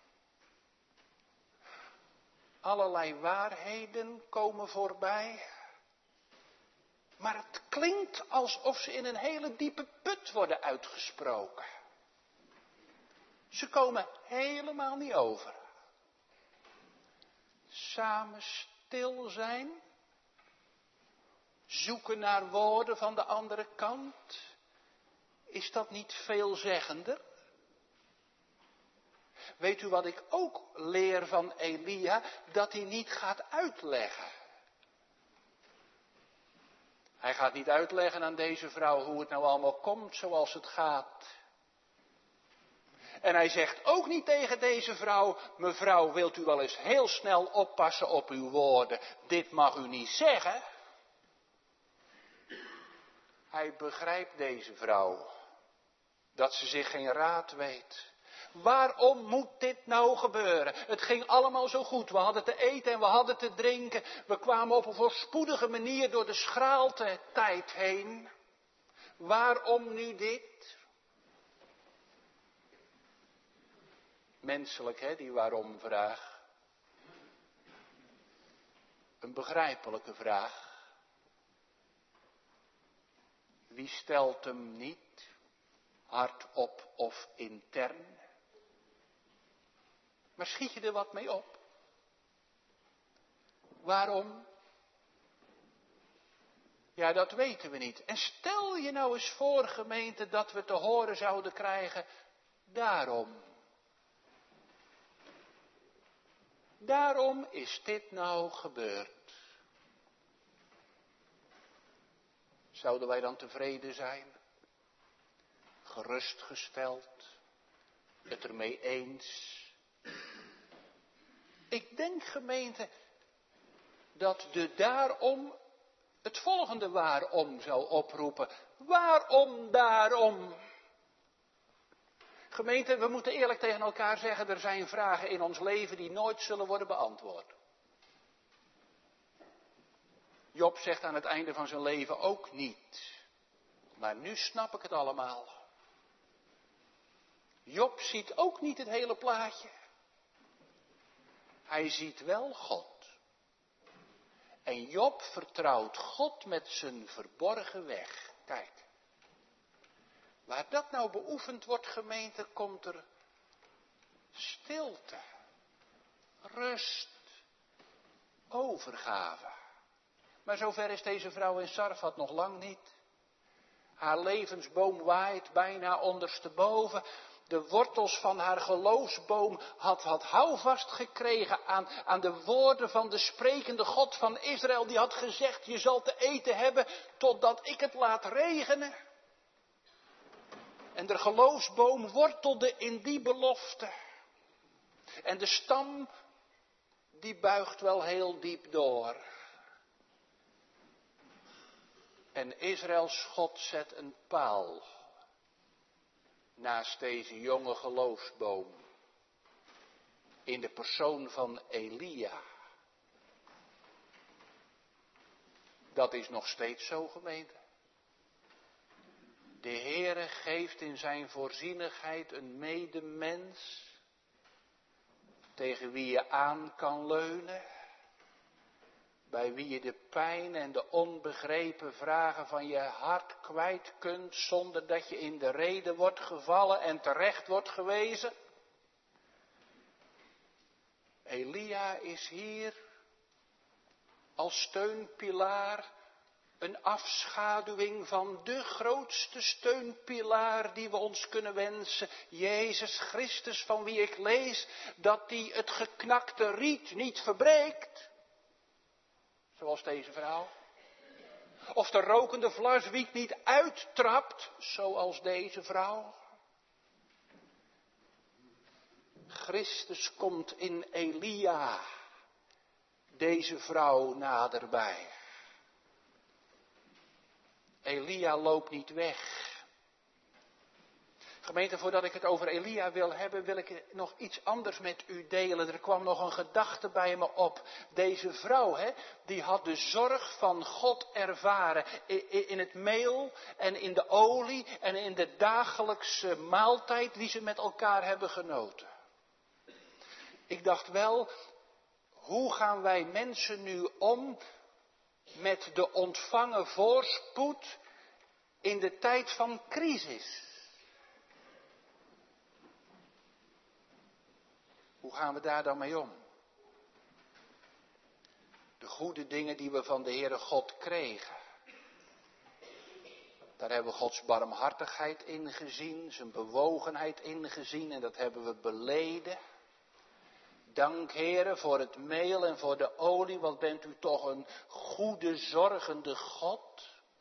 A: Allerlei waarheden komen voorbij. Maar het klinkt alsof ze in een hele diepe put worden uitgesproken. Ze komen helemaal niet over. Samen stil zijn. Zoeken naar woorden van de andere kant. Is dat niet veelzeggender? Weet u wat ik ook leer van Elia? Dat hij niet gaat uitleggen. Hij gaat niet uitleggen aan deze vrouw hoe het nou allemaal komt zoals het gaat. En hij zegt ook niet tegen deze vrouw, mevrouw, wilt u wel eens heel snel oppassen op uw woorden. Dit mag u niet zeggen. Hij begrijpt deze vrouw, dat ze zich geen raad weet. Waarom moet dit nou gebeuren? Het ging allemaal zo goed. We hadden te eten en we hadden te drinken. We kwamen op een voorspoedige manier door de schraalte tijd heen. Waarom nu dit? Menselijk, hè, die waarom-vraag. Een begrijpelijke vraag. Wie stelt hem niet, hardop of intern? Maar schiet je er wat mee op? Waarom? Ja, dat weten we niet. En stel je nou eens voor, gemeente, dat we te horen zouden krijgen, daarom. Daarom is dit nou gebeurd. Zouden wij dan tevreden zijn? Gerustgesteld? Het ermee eens? Ik denk, gemeente, dat de daarom het volgende waarom zou oproepen. Waarom daarom? Gemeente, we moeten eerlijk tegen elkaar zeggen, er zijn vragen in ons leven die nooit zullen worden beantwoord. Job zegt aan het einde van zijn leven ook niet. Maar nu snap ik het allemaal. Job ziet ook niet het hele plaatje. Hij ziet wel God. En Job vertrouwt God met zijn verborgen weg. Kijk. Waar dat nou beoefend wordt, gemeente, komt er stilte, rust, overgave. Maar zover is deze vrouw in Sarfat nog lang niet. Haar levensboom waait bijna ondersteboven. De wortels van haar geloofsboom had, had houvast gekregen aan, aan de woorden van de sprekende God van Israël. Die had gezegd, je zal te eten hebben totdat ik het laat regenen. En de geloofsboom wortelde in die belofte. En de stam, die buigt wel heel diep door. En Israëls God zet een paal naast deze jonge geloofsboom. In de persoon van Elia. Dat is nog steeds zo, gemeente. De Heere geeft in zijn voorzienigheid een medemens tegen wie je aan kan leunen, bij wie je de pijn en de onbegrepen vragen van je hart kwijt kunt zonder dat je in de rede wordt gevallen en terecht wordt gewezen. Elia is hier als steunpilaar. Een afschaduwing van de grootste steunpilaar die we ons kunnen wensen. Jezus Christus, van wie ik lees dat hij het geknakte riet niet verbreekt. Zoals deze vrouw. Of de rokende vlaswiet niet uittrapt, zoals deze vrouw. Christus komt in Elia, deze vrouw naderbij. Elia loopt niet weg. Gemeente, voordat ik het over Elia wil hebben, wil ik nog iets anders met u delen. Er kwam nog een gedachte bij me op. Deze vrouw, hè, die had de zorg van God ervaren. In het meel en in de olie en in de dagelijkse maaltijd die ze met elkaar hebben genoten. Ik dacht wel, hoe gaan wij mensen nu om met de ontvangen voorspoed in de tijd van crisis? Hoe gaan we daar dan mee om? De goede dingen die we van de Heere God kregen. Daar hebben we Gods barmhartigheid in gezien, zijn bewogenheid in gezien en dat hebben we beleden. Dank, Heere, voor het meel en voor de olie, wat bent u toch een goede, zorgende God.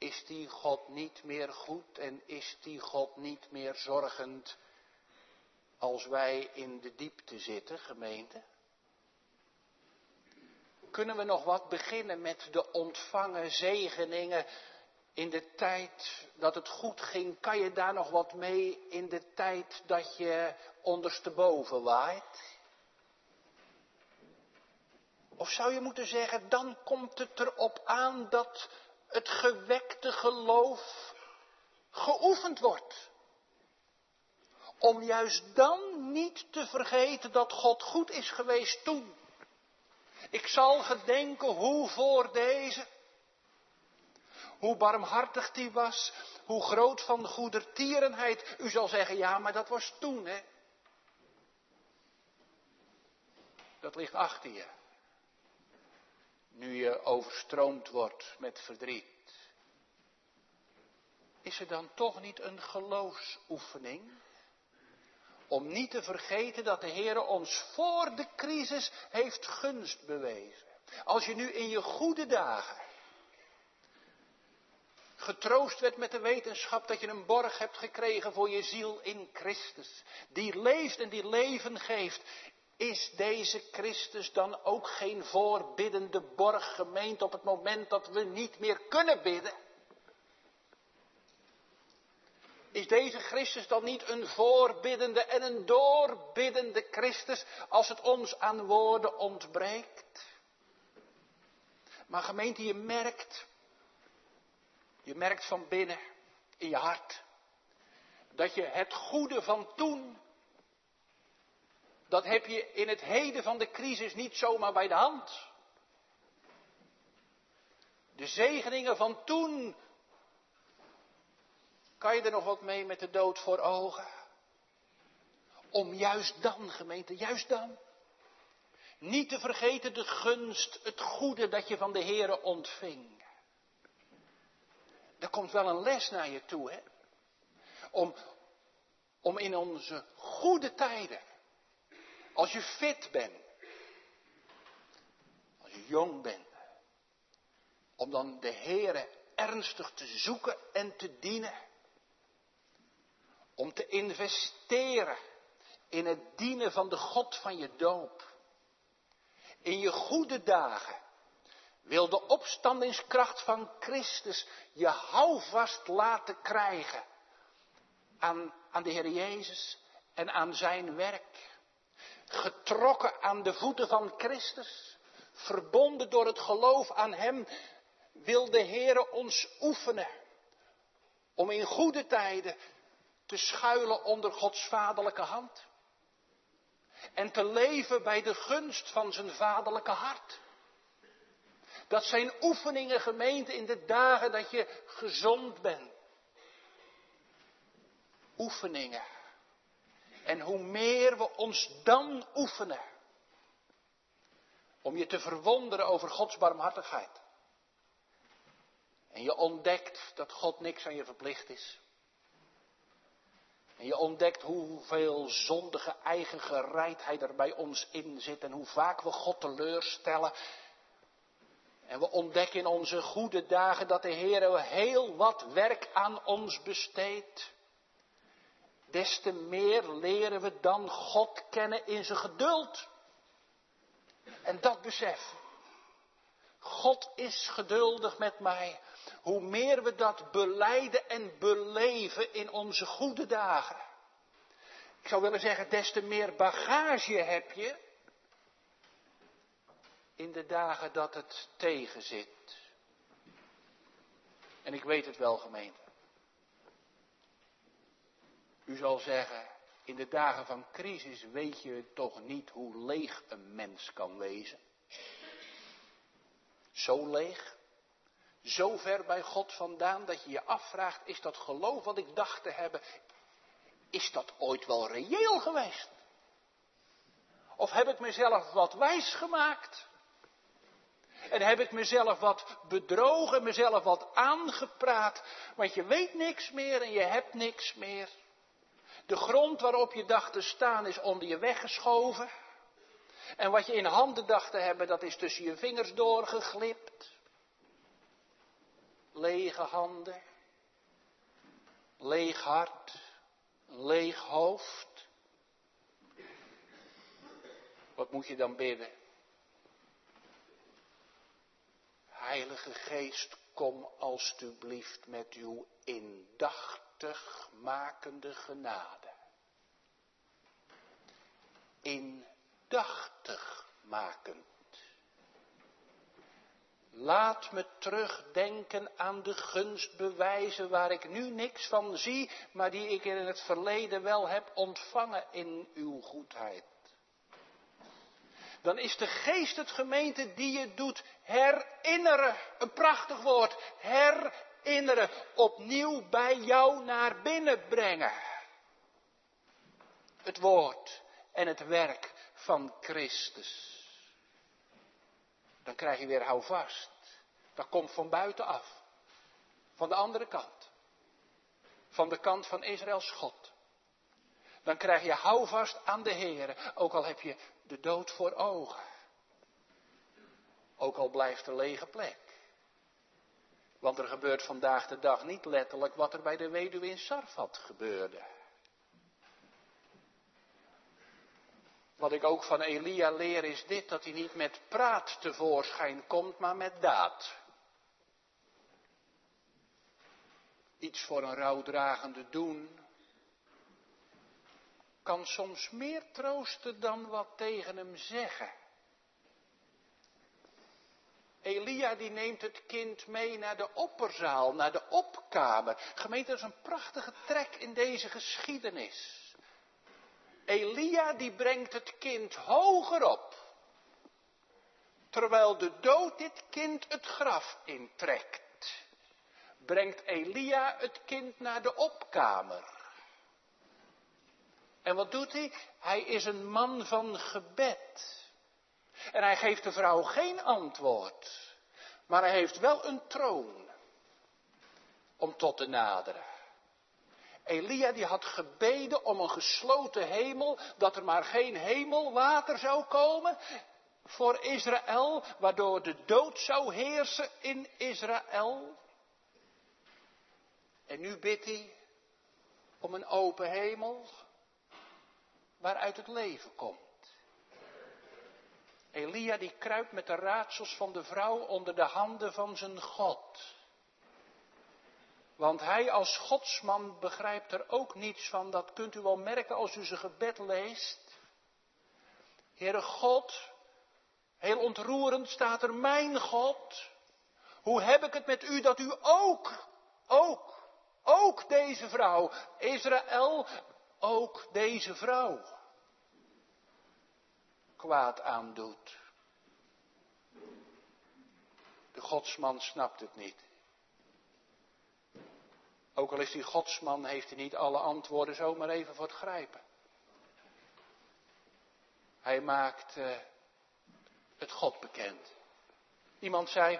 A: Is die God niet meer goed en is die God niet meer zorgend als wij in de diepte zitten, gemeente? Kunnen we nog wat beginnen met de ontvangen zegeningen in de tijd dat het goed ging? Kan je daar nog wat mee in de tijd dat je ondersteboven waait? Of zou je moeten zeggen, dan komt het erop aan dat het gewekte geloof geoefend wordt. Om juist dan niet te vergeten dat God goed is geweest toen. Ik zal gedenken hoe voor deze, hoe barmhartig die was, hoe groot van goedertierenheid. U zal zeggen, ja, maar dat was toen, hè. Dat ligt achter je. Nu je overstroomd wordt met verdriet. Is er dan toch niet een geloofsoefening? Om niet te vergeten dat de Heer ons voor de crisis heeft gunst bewezen. Als je nu in je goede dagen getroost werd met de wetenschap dat je een borg hebt gekregen voor je ziel in Christus. Die leeft en die leven geeft. Is deze Christus dan ook geen voorbiddende borg, gemeente, op het moment dat we niet meer kunnen bidden? Is deze Christus dan niet een voorbiddende en een doorbiddende Christus als het ons aan woorden ontbreekt? Maar gemeente, je merkt, je merkt van binnen in je hart dat je het goede van toen, dat heb je in het heden van de crisis niet zomaar bij de hand. De zegeningen van toen, kan je er nog wat mee met de dood voor ogen? Om juist dan, gemeente, juist dan, niet te vergeten de gunst, het goede dat je van de Heere ontving. Er komt wel een les naar je toe, hè? Om, om in onze goede tijden, als je fit bent, als je jong bent, om dan de Heere ernstig te zoeken en te dienen. Om te investeren in het dienen van de God van je doop. In je goede dagen wil de opstandingskracht van Christus je houvast laten krijgen aan, aan de Heer Jezus en aan zijn werk. Getrokken aan de voeten van Christus, verbonden door het geloof aan hem, wil de Heer ons oefenen om in goede tijden te schuilen onder Gods vaderlijke hand. En te leven bij de gunst van zijn vaderlijke hart. Dat zijn oefeningen, gemeente, in de dagen dat je gezond bent. Oefeningen. En hoe meer we ons dan oefenen. Om je te verwonderen over Gods barmhartigheid. En je ontdekt dat God niks aan je verplicht is. En je ontdekt hoeveel zondige eigen gereidheid er bij ons in zit. En hoe vaak we God teleurstellen. En we ontdekken in onze goede dagen dat de Heer heel wat werk aan ons besteedt. Des te meer leren we dan God kennen in zijn geduld. En dat besef. God is geduldig met mij. Hoe meer we dat belijden en beleven in onze goede dagen. Ik zou willen zeggen, des te meer bagage heb je in de dagen dat het tegenzit. En ik weet het wel, gemeente. U zal zeggen, in de dagen van crisis weet je toch niet hoe leeg een mens kan wezen. Zo leeg. Zo ver bij God vandaan dat je je afvraagt, is dat geloof wat ik dacht te hebben, is dat ooit wel reëel geweest? Of heb ik mezelf wat wijs gemaakt? En heb ik mezelf wat bedrogen, mezelf wat aangepraat, want je weet niks meer en je hebt niks meer. De grond waarop je dacht te staan is onder je weggeschoven. En wat je in handen dacht te hebben, dat is tussen je vingers doorgeglipt. lege handen, leeg hart, leeg hoofd. Wat moet je dan bidden? Heilige Geest, kom alstublieft met uw indachtig makende genade. Indachtig makend. Laat me terugdenken aan de gunstbewijzen waar ik nu niks van zie, maar die ik in het verleden wel heb ontvangen in uw goedheid. Dan is de geest het gemeente die je doet herinneren. Een prachtig woord. Herinneren. Opnieuw bij jou naar binnen brengen. Het woord en het werk van Christus. Dan krijg je weer houvast. Dat komt van buitenaf. Van de andere kant. Van de kant van Israëls God. Dan krijg je houvast aan de Heere. Ook al heb je de dood voor ogen. Ook al blijft er lege plek. Want er gebeurt vandaag de dag niet letterlijk wat er bij de weduwe in Sarfat gebeurde. Wat ik ook van Elia leer is dit, dat hij niet met praat tevoorschijn komt, maar met daad. Iets voor een rouwdragende doen kan soms meer troosten dan wat tegen hem zeggen. Elia die neemt het kind mee naar de opperzaal, naar de opkamer. Gemeente, dat is een prachtige trek in deze geschiedenis. Elia die brengt het kind hoger op. Terwijl de dood dit kind het graf intrekt. Brengt Elia het kind naar de opkamer. En wat doet hij? Hij is een man van gebed. En hij geeft de vrouw geen antwoord. Maar hij heeft wel een troon. Om tot te naderen. Elia die had gebeden om een gesloten hemel. Dat er maar geen hemelwater zou komen. Voor Israël. Waardoor de dood zou heersen in Israël. En nu bidt hij om een open hemel. Waaruit het leven komt. Elia die kruipt met de raadsels van de vrouw onder de handen van zijn God. Want hij als godsman begrijpt er ook niets van. Dat kunt u wel merken als u zijn gebed leest. Heere God, heel ontroerend staat er, mijn God. Hoe heb ik het met u dat u ook, ook, ook deze vrouw, Israël, ook deze vrouw kwaad aandoet. De godsman snapt het niet. Ook al is die godsman, heeft hij niet alle antwoorden zomaar even voor het grijpen. Hij maakt uh, het God bekend. Iemand zei,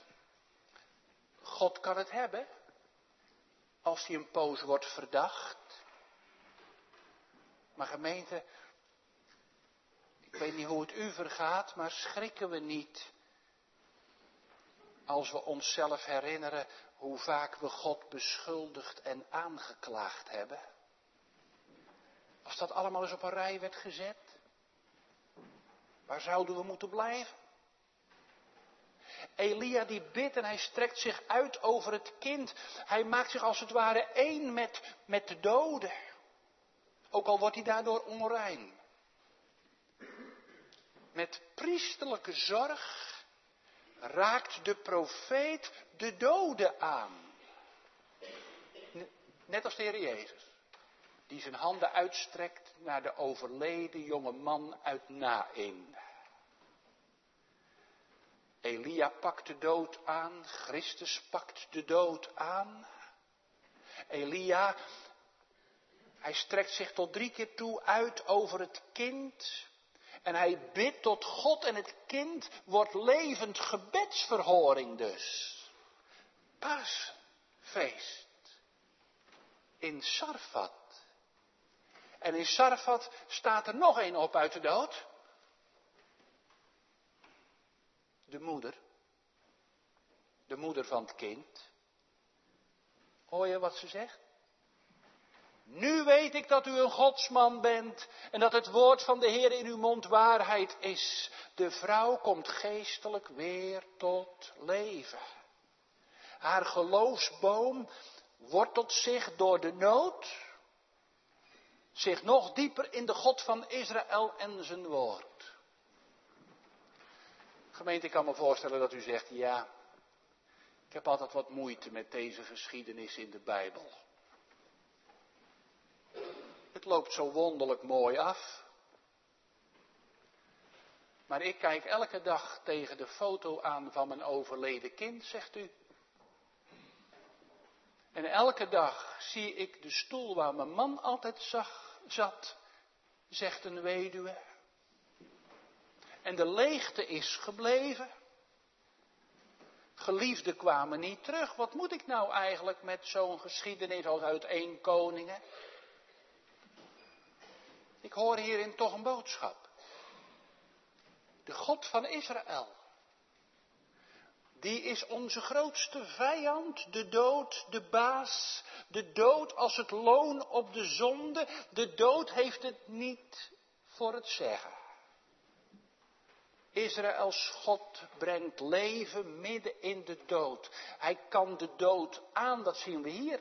A: God kan het hebben als hij een poos wordt verdacht. Maar gemeente, ik weet niet hoe het u vergaat, maar schrikken we niet als we onszelf herinneren hoe vaak we God beschuldigd en aangeklaagd hebben? Als dat allemaal eens op een rij werd gezet, waar zouden we moeten blijven? Elia die bidt en hij strekt zich uit over het kind. Hij maakt zich als het ware één met, met de doden. Ook al wordt hij daardoor onrein. Met priesterlijke zorg raakt de profeet de doden aan. Net als de Heer Jezus. Die zijn handen uitstrekt naar de overleden jonge man uit Naïn. Elia pakt de dood aan. Christus pakt de dood aan. Elia, hij strekt zich tot drie keer toe uit over het kind. En hij bidt tot God en het kind wordt levend gebedsverhoring dus. Paasfeest. In Sarfat. En in Sarfat staat er nog een op uit de dood. De moeder. De moeder van het kind. Hoor je wat ze zegt? Nu weet ik dat u een godsman bent en dat het woord van de Heer in uw mond waarheid is. De vrouw komt geestelijk weer tot leven. Haar geloofsboom wortelt zich door de nood, zich nog dieper in de God van Israël en zijn woord. Gemeente, ik kan me voorstellen dat u zegt, ja, ik heb altijd wat moeite met deze geschiedenis in de Bijbel. Het loopt zo wonderlijk mooi af. Maar ik kijk elke dag tegen de foto aan van mijn overleden kind, zegt u. En elke dag zie ik de stoel waar mijn man altijd zag, zat, zegt een weduwe. En de leegte is gebleven. Geliefden kwamen niet terug. Wat moet ik nou eigenlijk met zo'n geschiedenis als uit één Koningen? Ik hoor hierin toch een boodschap. De God van Israël. Die is onze grootste vijand, de dood, de baas. De dood als het loon op de zonde. De dood heeft het niet voor het zeggen. Israëls God brengt leven midden in de dood. Hij kan de dood aan, dat zien we hier.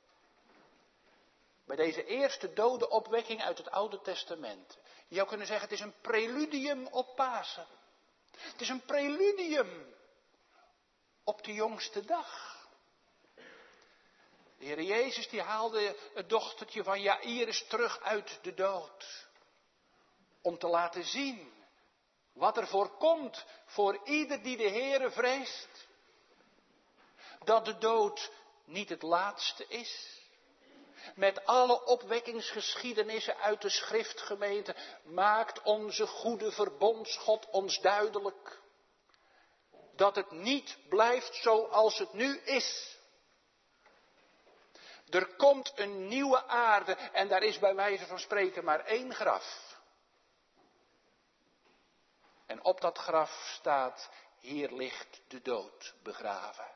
A: Bij deze eerste dodenopwekking uit het Oude Testament. Je zou kunnen zeggen, het is een preludium op Pasen. Het is een preludium op de jongste dag. De Heer Jezus die haalde het dochtertje van Jaïrus terug uit de dood. Om te laten zien wat er voorkomt voor ieder die de Heere vreest. Dat de dood niet het laatste is. Met alle opwekkingsgeschiedenissen uit de schriftgemeente maakt onze goede verbondsgod ons duidelijk. Dat het niet blijft zoals het nu is. Er komt een nieuwe aarde en daar is bij wijze van spreken maar één graf. En op dat graf staat, hier ligt de dood begraven.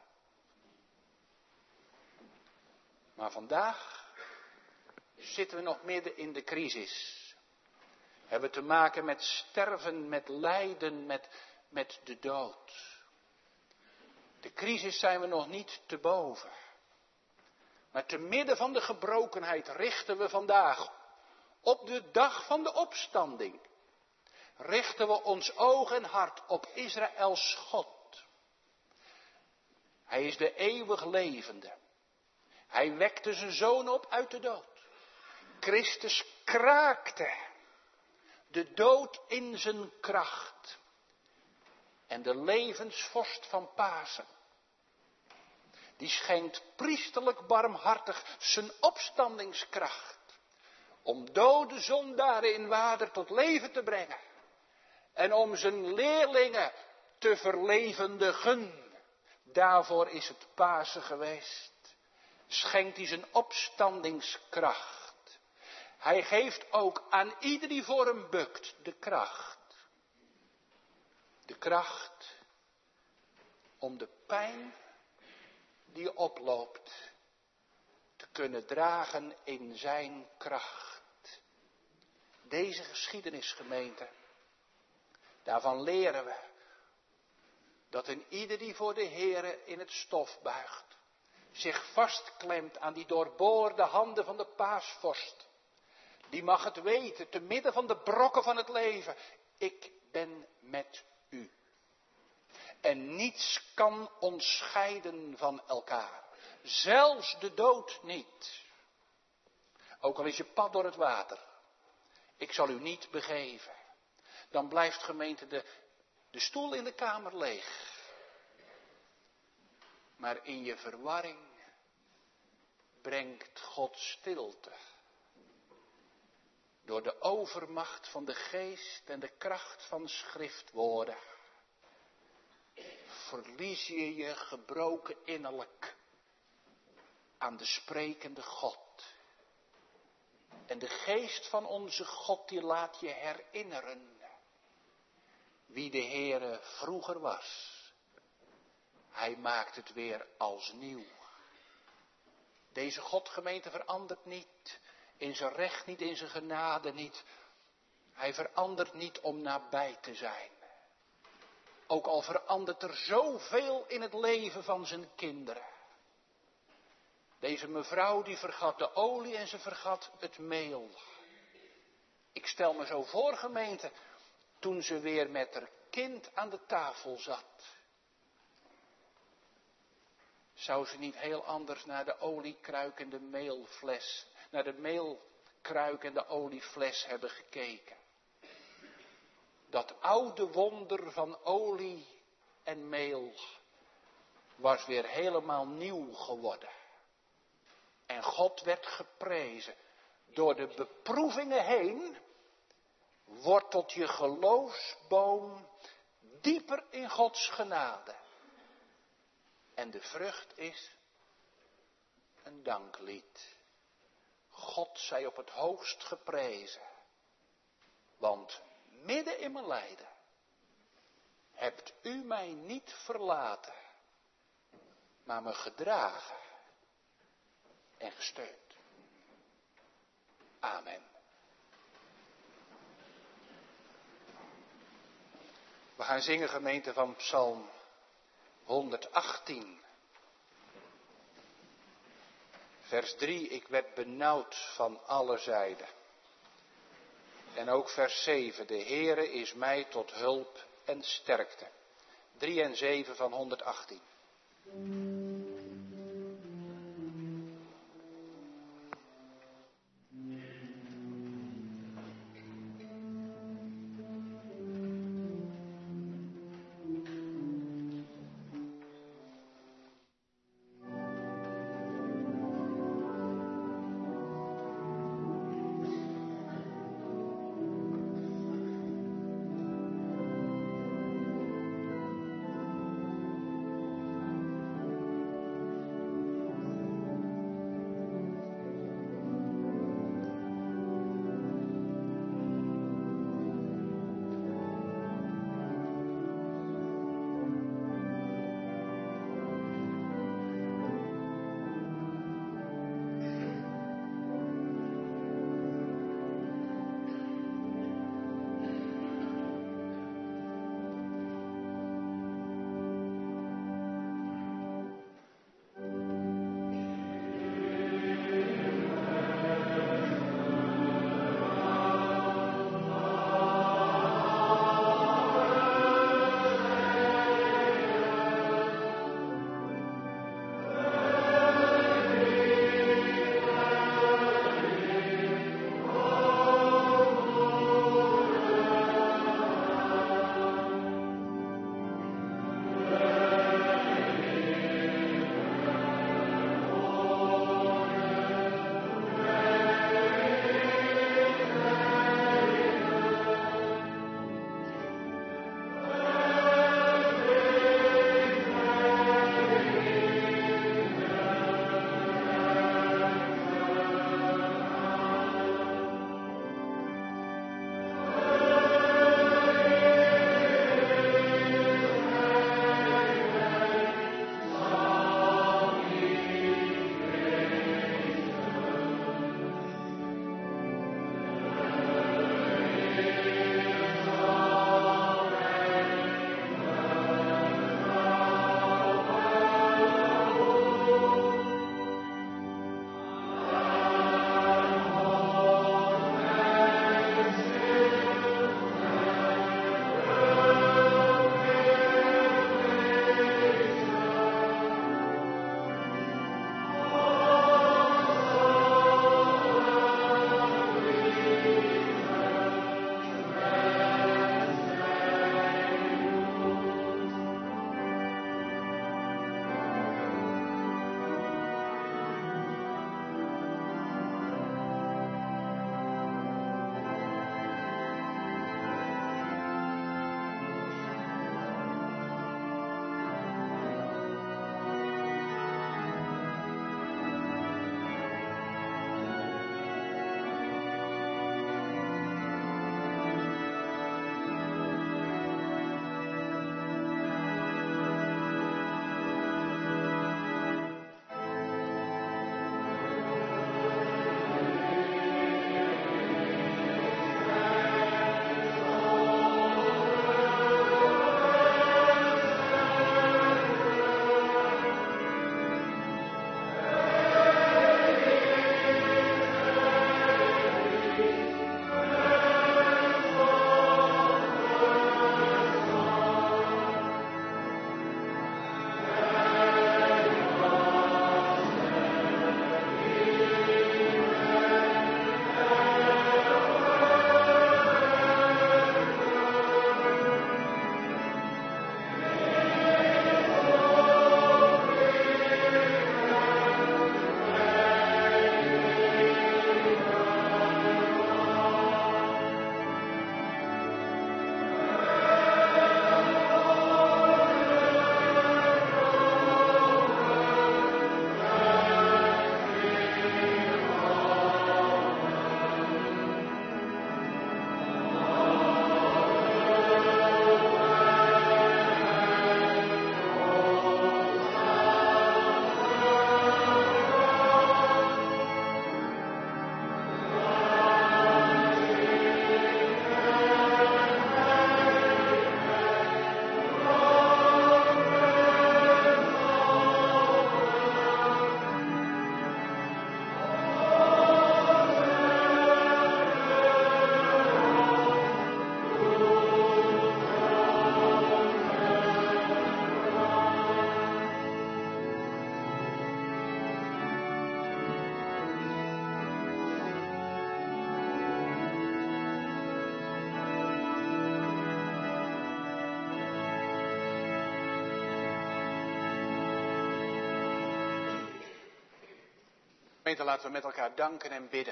A: Maar vandaag zitten we nog midden in de crisis. We hebben te maken met sterven, met lijden, met, met de dood. De crisis zijn we nog niet te boven. Maar te midden van de gebrokenheid richten we vandaag, op de dag van de opstanding, richten we ons oog en hart op Israëls God. Hij is de eeuwig levende. Hij wekte zijn zoon op uit de dood. Christus kraakte de dood in zijn kracht. En de levensvorst van Pasen, die schenkt priesterlijk barmhartig zijn opstandingskracht. Om dode zondaren in water tot leven te brengen. En om zijn leerlingen te verlevendigen. Daarvoor is het Pasen geweest. Schenkt hij zijn opstandingskracht. Hij geeft ook aan ieder die voor hem bukt de kracht. De kracht om de pijn die je oploopt te kunnen dragen in zijn kracht. Deze geschiedenisgemeente, daarvan leren we dat een ieder die voor de Heere in het stof buigt, zich vastklemt aan die doorboorde handen van de paasvorst, die mag het weten, te midden van de brokken van het leven, ik ben met u. En niets kan ons scheiden van elkaar. Zelfs de dood niet. Ook al is je pad door het water. Ik zal u niet begeven. Dan blijft gemeente de, de stoel in de kamer leeg. Maar in je verwarring brengt God stilte. Door de overmacht van de geest en de kracht van schriftwoorden. Verlies je je gebroken innerlijk aan de sprekende God. En de geest van onze God die laat je herinneren wie de Heere vroeger was. Hij maakt het weer als nieuw. Deze Godgemeente verandert niet. In zijn recht niet, in zijn genade niet. Hij verandert niet om nabij te zijn. Ook al verandert er zoveel in het leven van zijn kinderen. Deze mevrouw die vergat de olie en ze vergat het meel. Ik stel me zo voor, gemeente, toen ze weer met haar kind aan de tafel zat. Zou ze niet heel anders naar de oliekruik en de meelfles, naar de meelkruik en de oliefles hebben gekeken? Dat oude wonder van olie en meel was weer helemaal nieuw geworden. En God werd geprezen. Door de beproevingen heen wortelt je geloofsboom dieper in Gods genade. En de vrucht is een danklied. God zij op het hoogst geprezen. Want midden in mijn lijden hebt u mij niet verlaten, maar me gedragen en gesteund. Amen. We gaan zingen, gemeente, van Psalm honderdachttien. Vers drie, ik werd benauwd van alle zijden. En ook vers zeven, de Heere is mij tot hulp en sterkte. drie en zeven van honderdachttien. Gemeente, laten we met elkaar danken en bidden.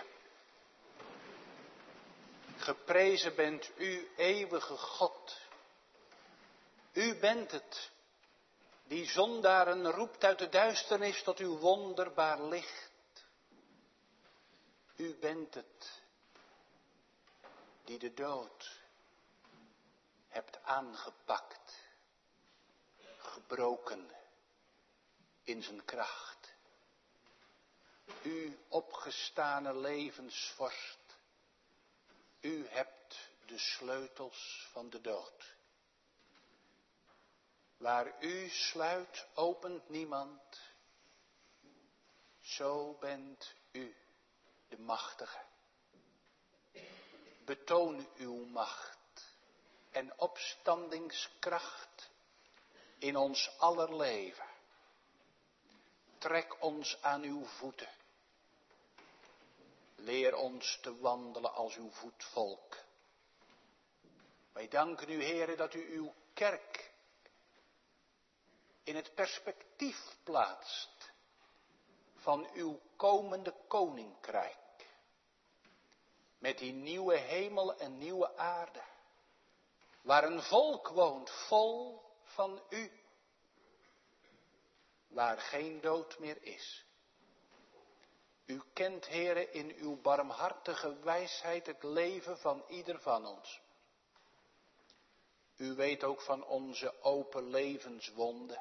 A: Geprezen bent u, eeuwige God. U bent het die zondaren roept uit de duisternis tot uw wonderbaar licht. U bent het die de dood hebt aangepakt, gebroken in zijn kracht. U opgestane levensvorst, u hebt de sleutels van de dood. Waar u sluit, opent niemand. Zo bent u de machtige. Betoon uw macht en opstandingskracht in ons aller leven. Trek ons aan uw voeten. Leer ons te wandelen als uw voetvolk. Wij danken u, Heere, dat u uw kerk in het perspectief plaatst van uw komende koninkrijk. Met die nieuwe hemel en nieuwe aarde. Waar een volk woont vol van u. Waar geen dood meer is. U kent, Heere, in uw barmhartige wijsheid het leven van ieder van ons. U weet ook van onze open levenswonden.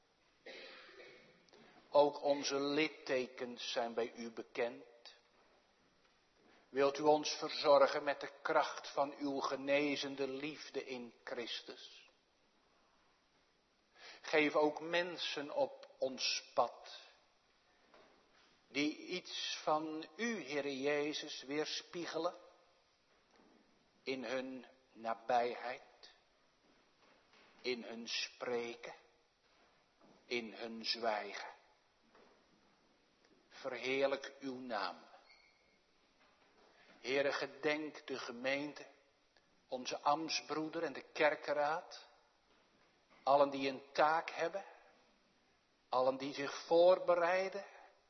A: Ook onze littekens zijn bij u bekend. Wilt u ons verzorgen met de kracht van uw genezende liefde in Christus. Geef ook mensen op ons pad, die iets van u, Heere Jezus, weerspiegelen in hun nabijheid, in hun spreken, in hun zwijgen. Verheerlijk uw naam. Heere, gedenk de gemeente, onze ambtsbroeder en de kerkenraad, allen die een taak hebben, allen die zich voorbereiden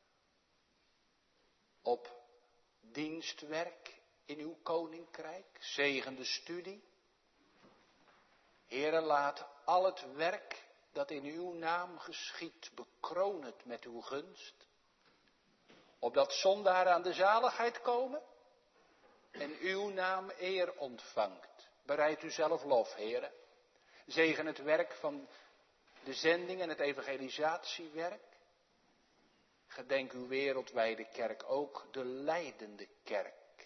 A: op dienstwerk in uw koninkrijk, zegen de studie. Heere, laat al het werk dat in uw naam geschiedt, bekroon het met uw gunst, opdat zondaren aan de zaligheid komen en uw naam eer ontvangt. Bereid u zelf lof, Heere. Zegen het werk van de zending en het evangelisatiewerk. Gedenk uw wereldwijde kerk, ook de lijdende kerk.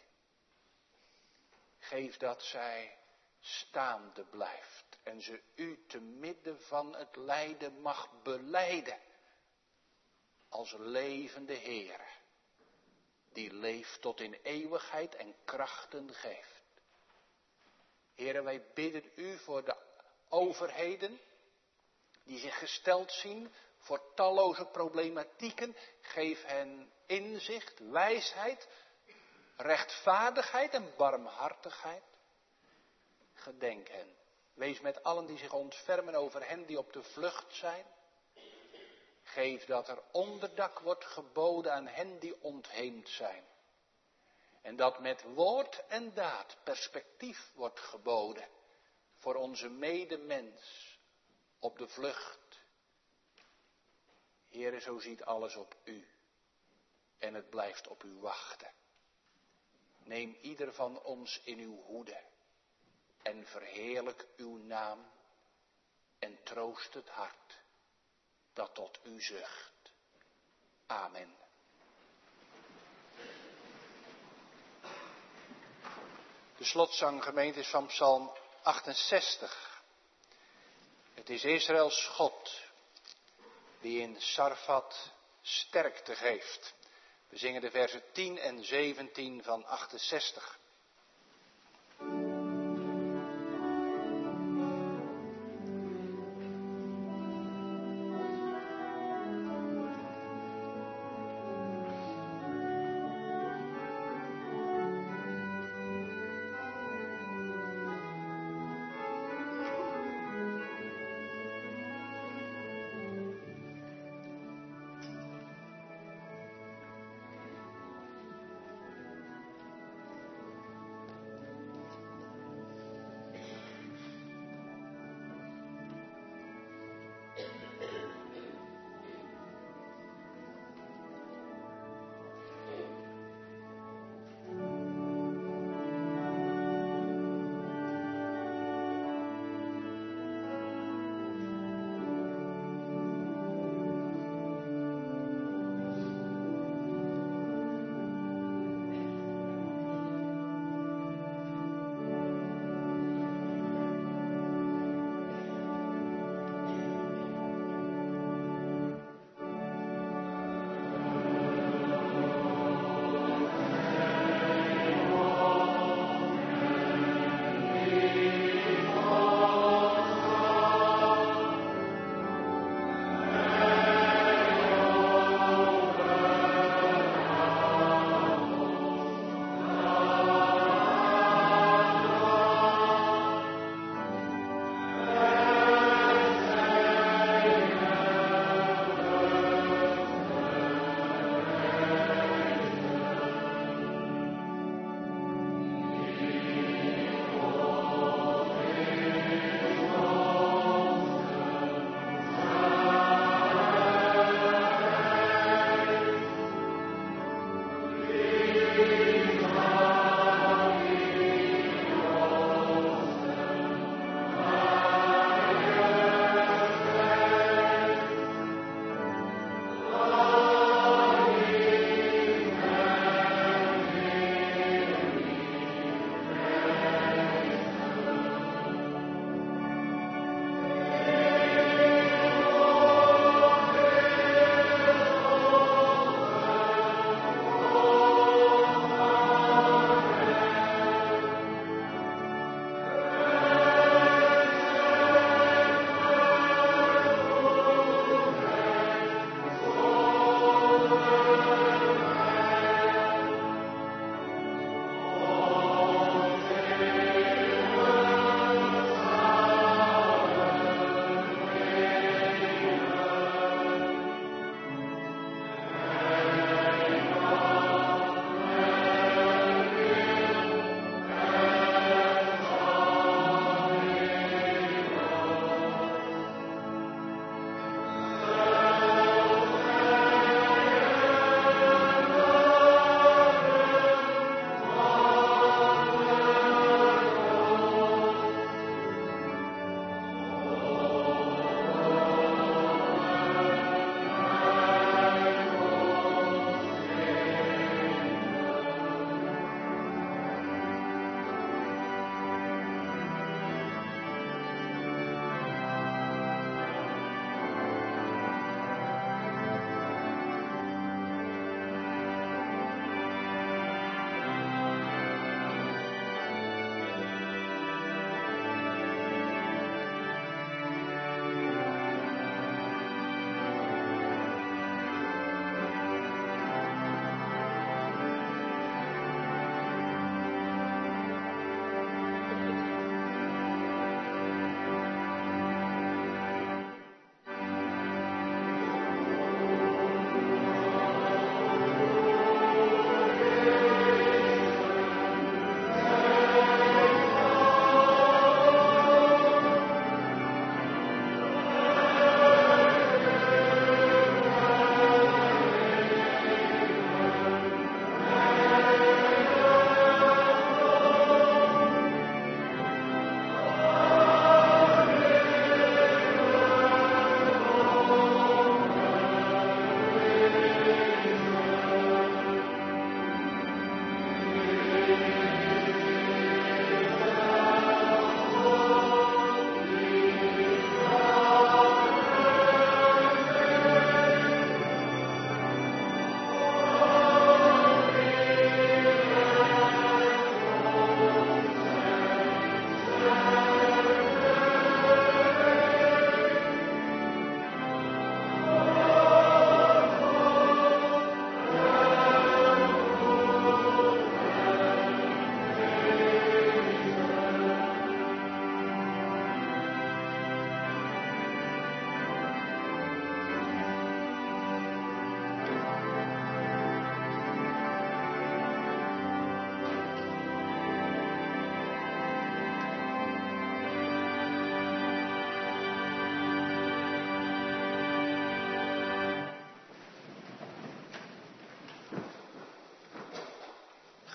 A: Geef dat zij staande blijft en ze u te midden van het lijden mag belijden als levende Heere, die leeft tot in eeuwigheid en krachten geeft. Heere, wij bidden u voor de overheden die zich gesteld zien voor talloze problematieken. Geef hen inzicht, wijsheid, rechtvaardigheid en barmhartigheid. Gedenk hen. Wees met allen die zich ontfermen over hen die op de vlucht zijn. Geef dat er onderdak wordt geboden aan hen die ontheemd zijn. En dat met woord en daad perspectief wordt geboden voor onze medemens op de vlucht. Heere, zo ziet alles op u en het blijft op u wachten. Neem ieder van ons in uw hoede en verheerlijk uw naam en troost het hart dat tot u zucht. Amen. De slotzang, gemeente, is van Psalm achtenzestig. Het is Israëls God die in Sarfat sterkte geeft. We zingen de versen tien en zeventien van achtenzestig.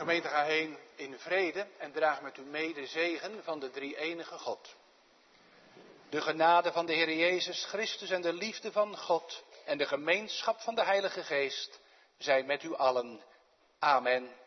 A: Gemeente, ga heen in vrede en draag met u mee de zegen van de drie-enige God. De genade van de Heer Jezus Christus en de liefde van God en de gemeenschap van de Heilige Geest zijn met u allen. Amen.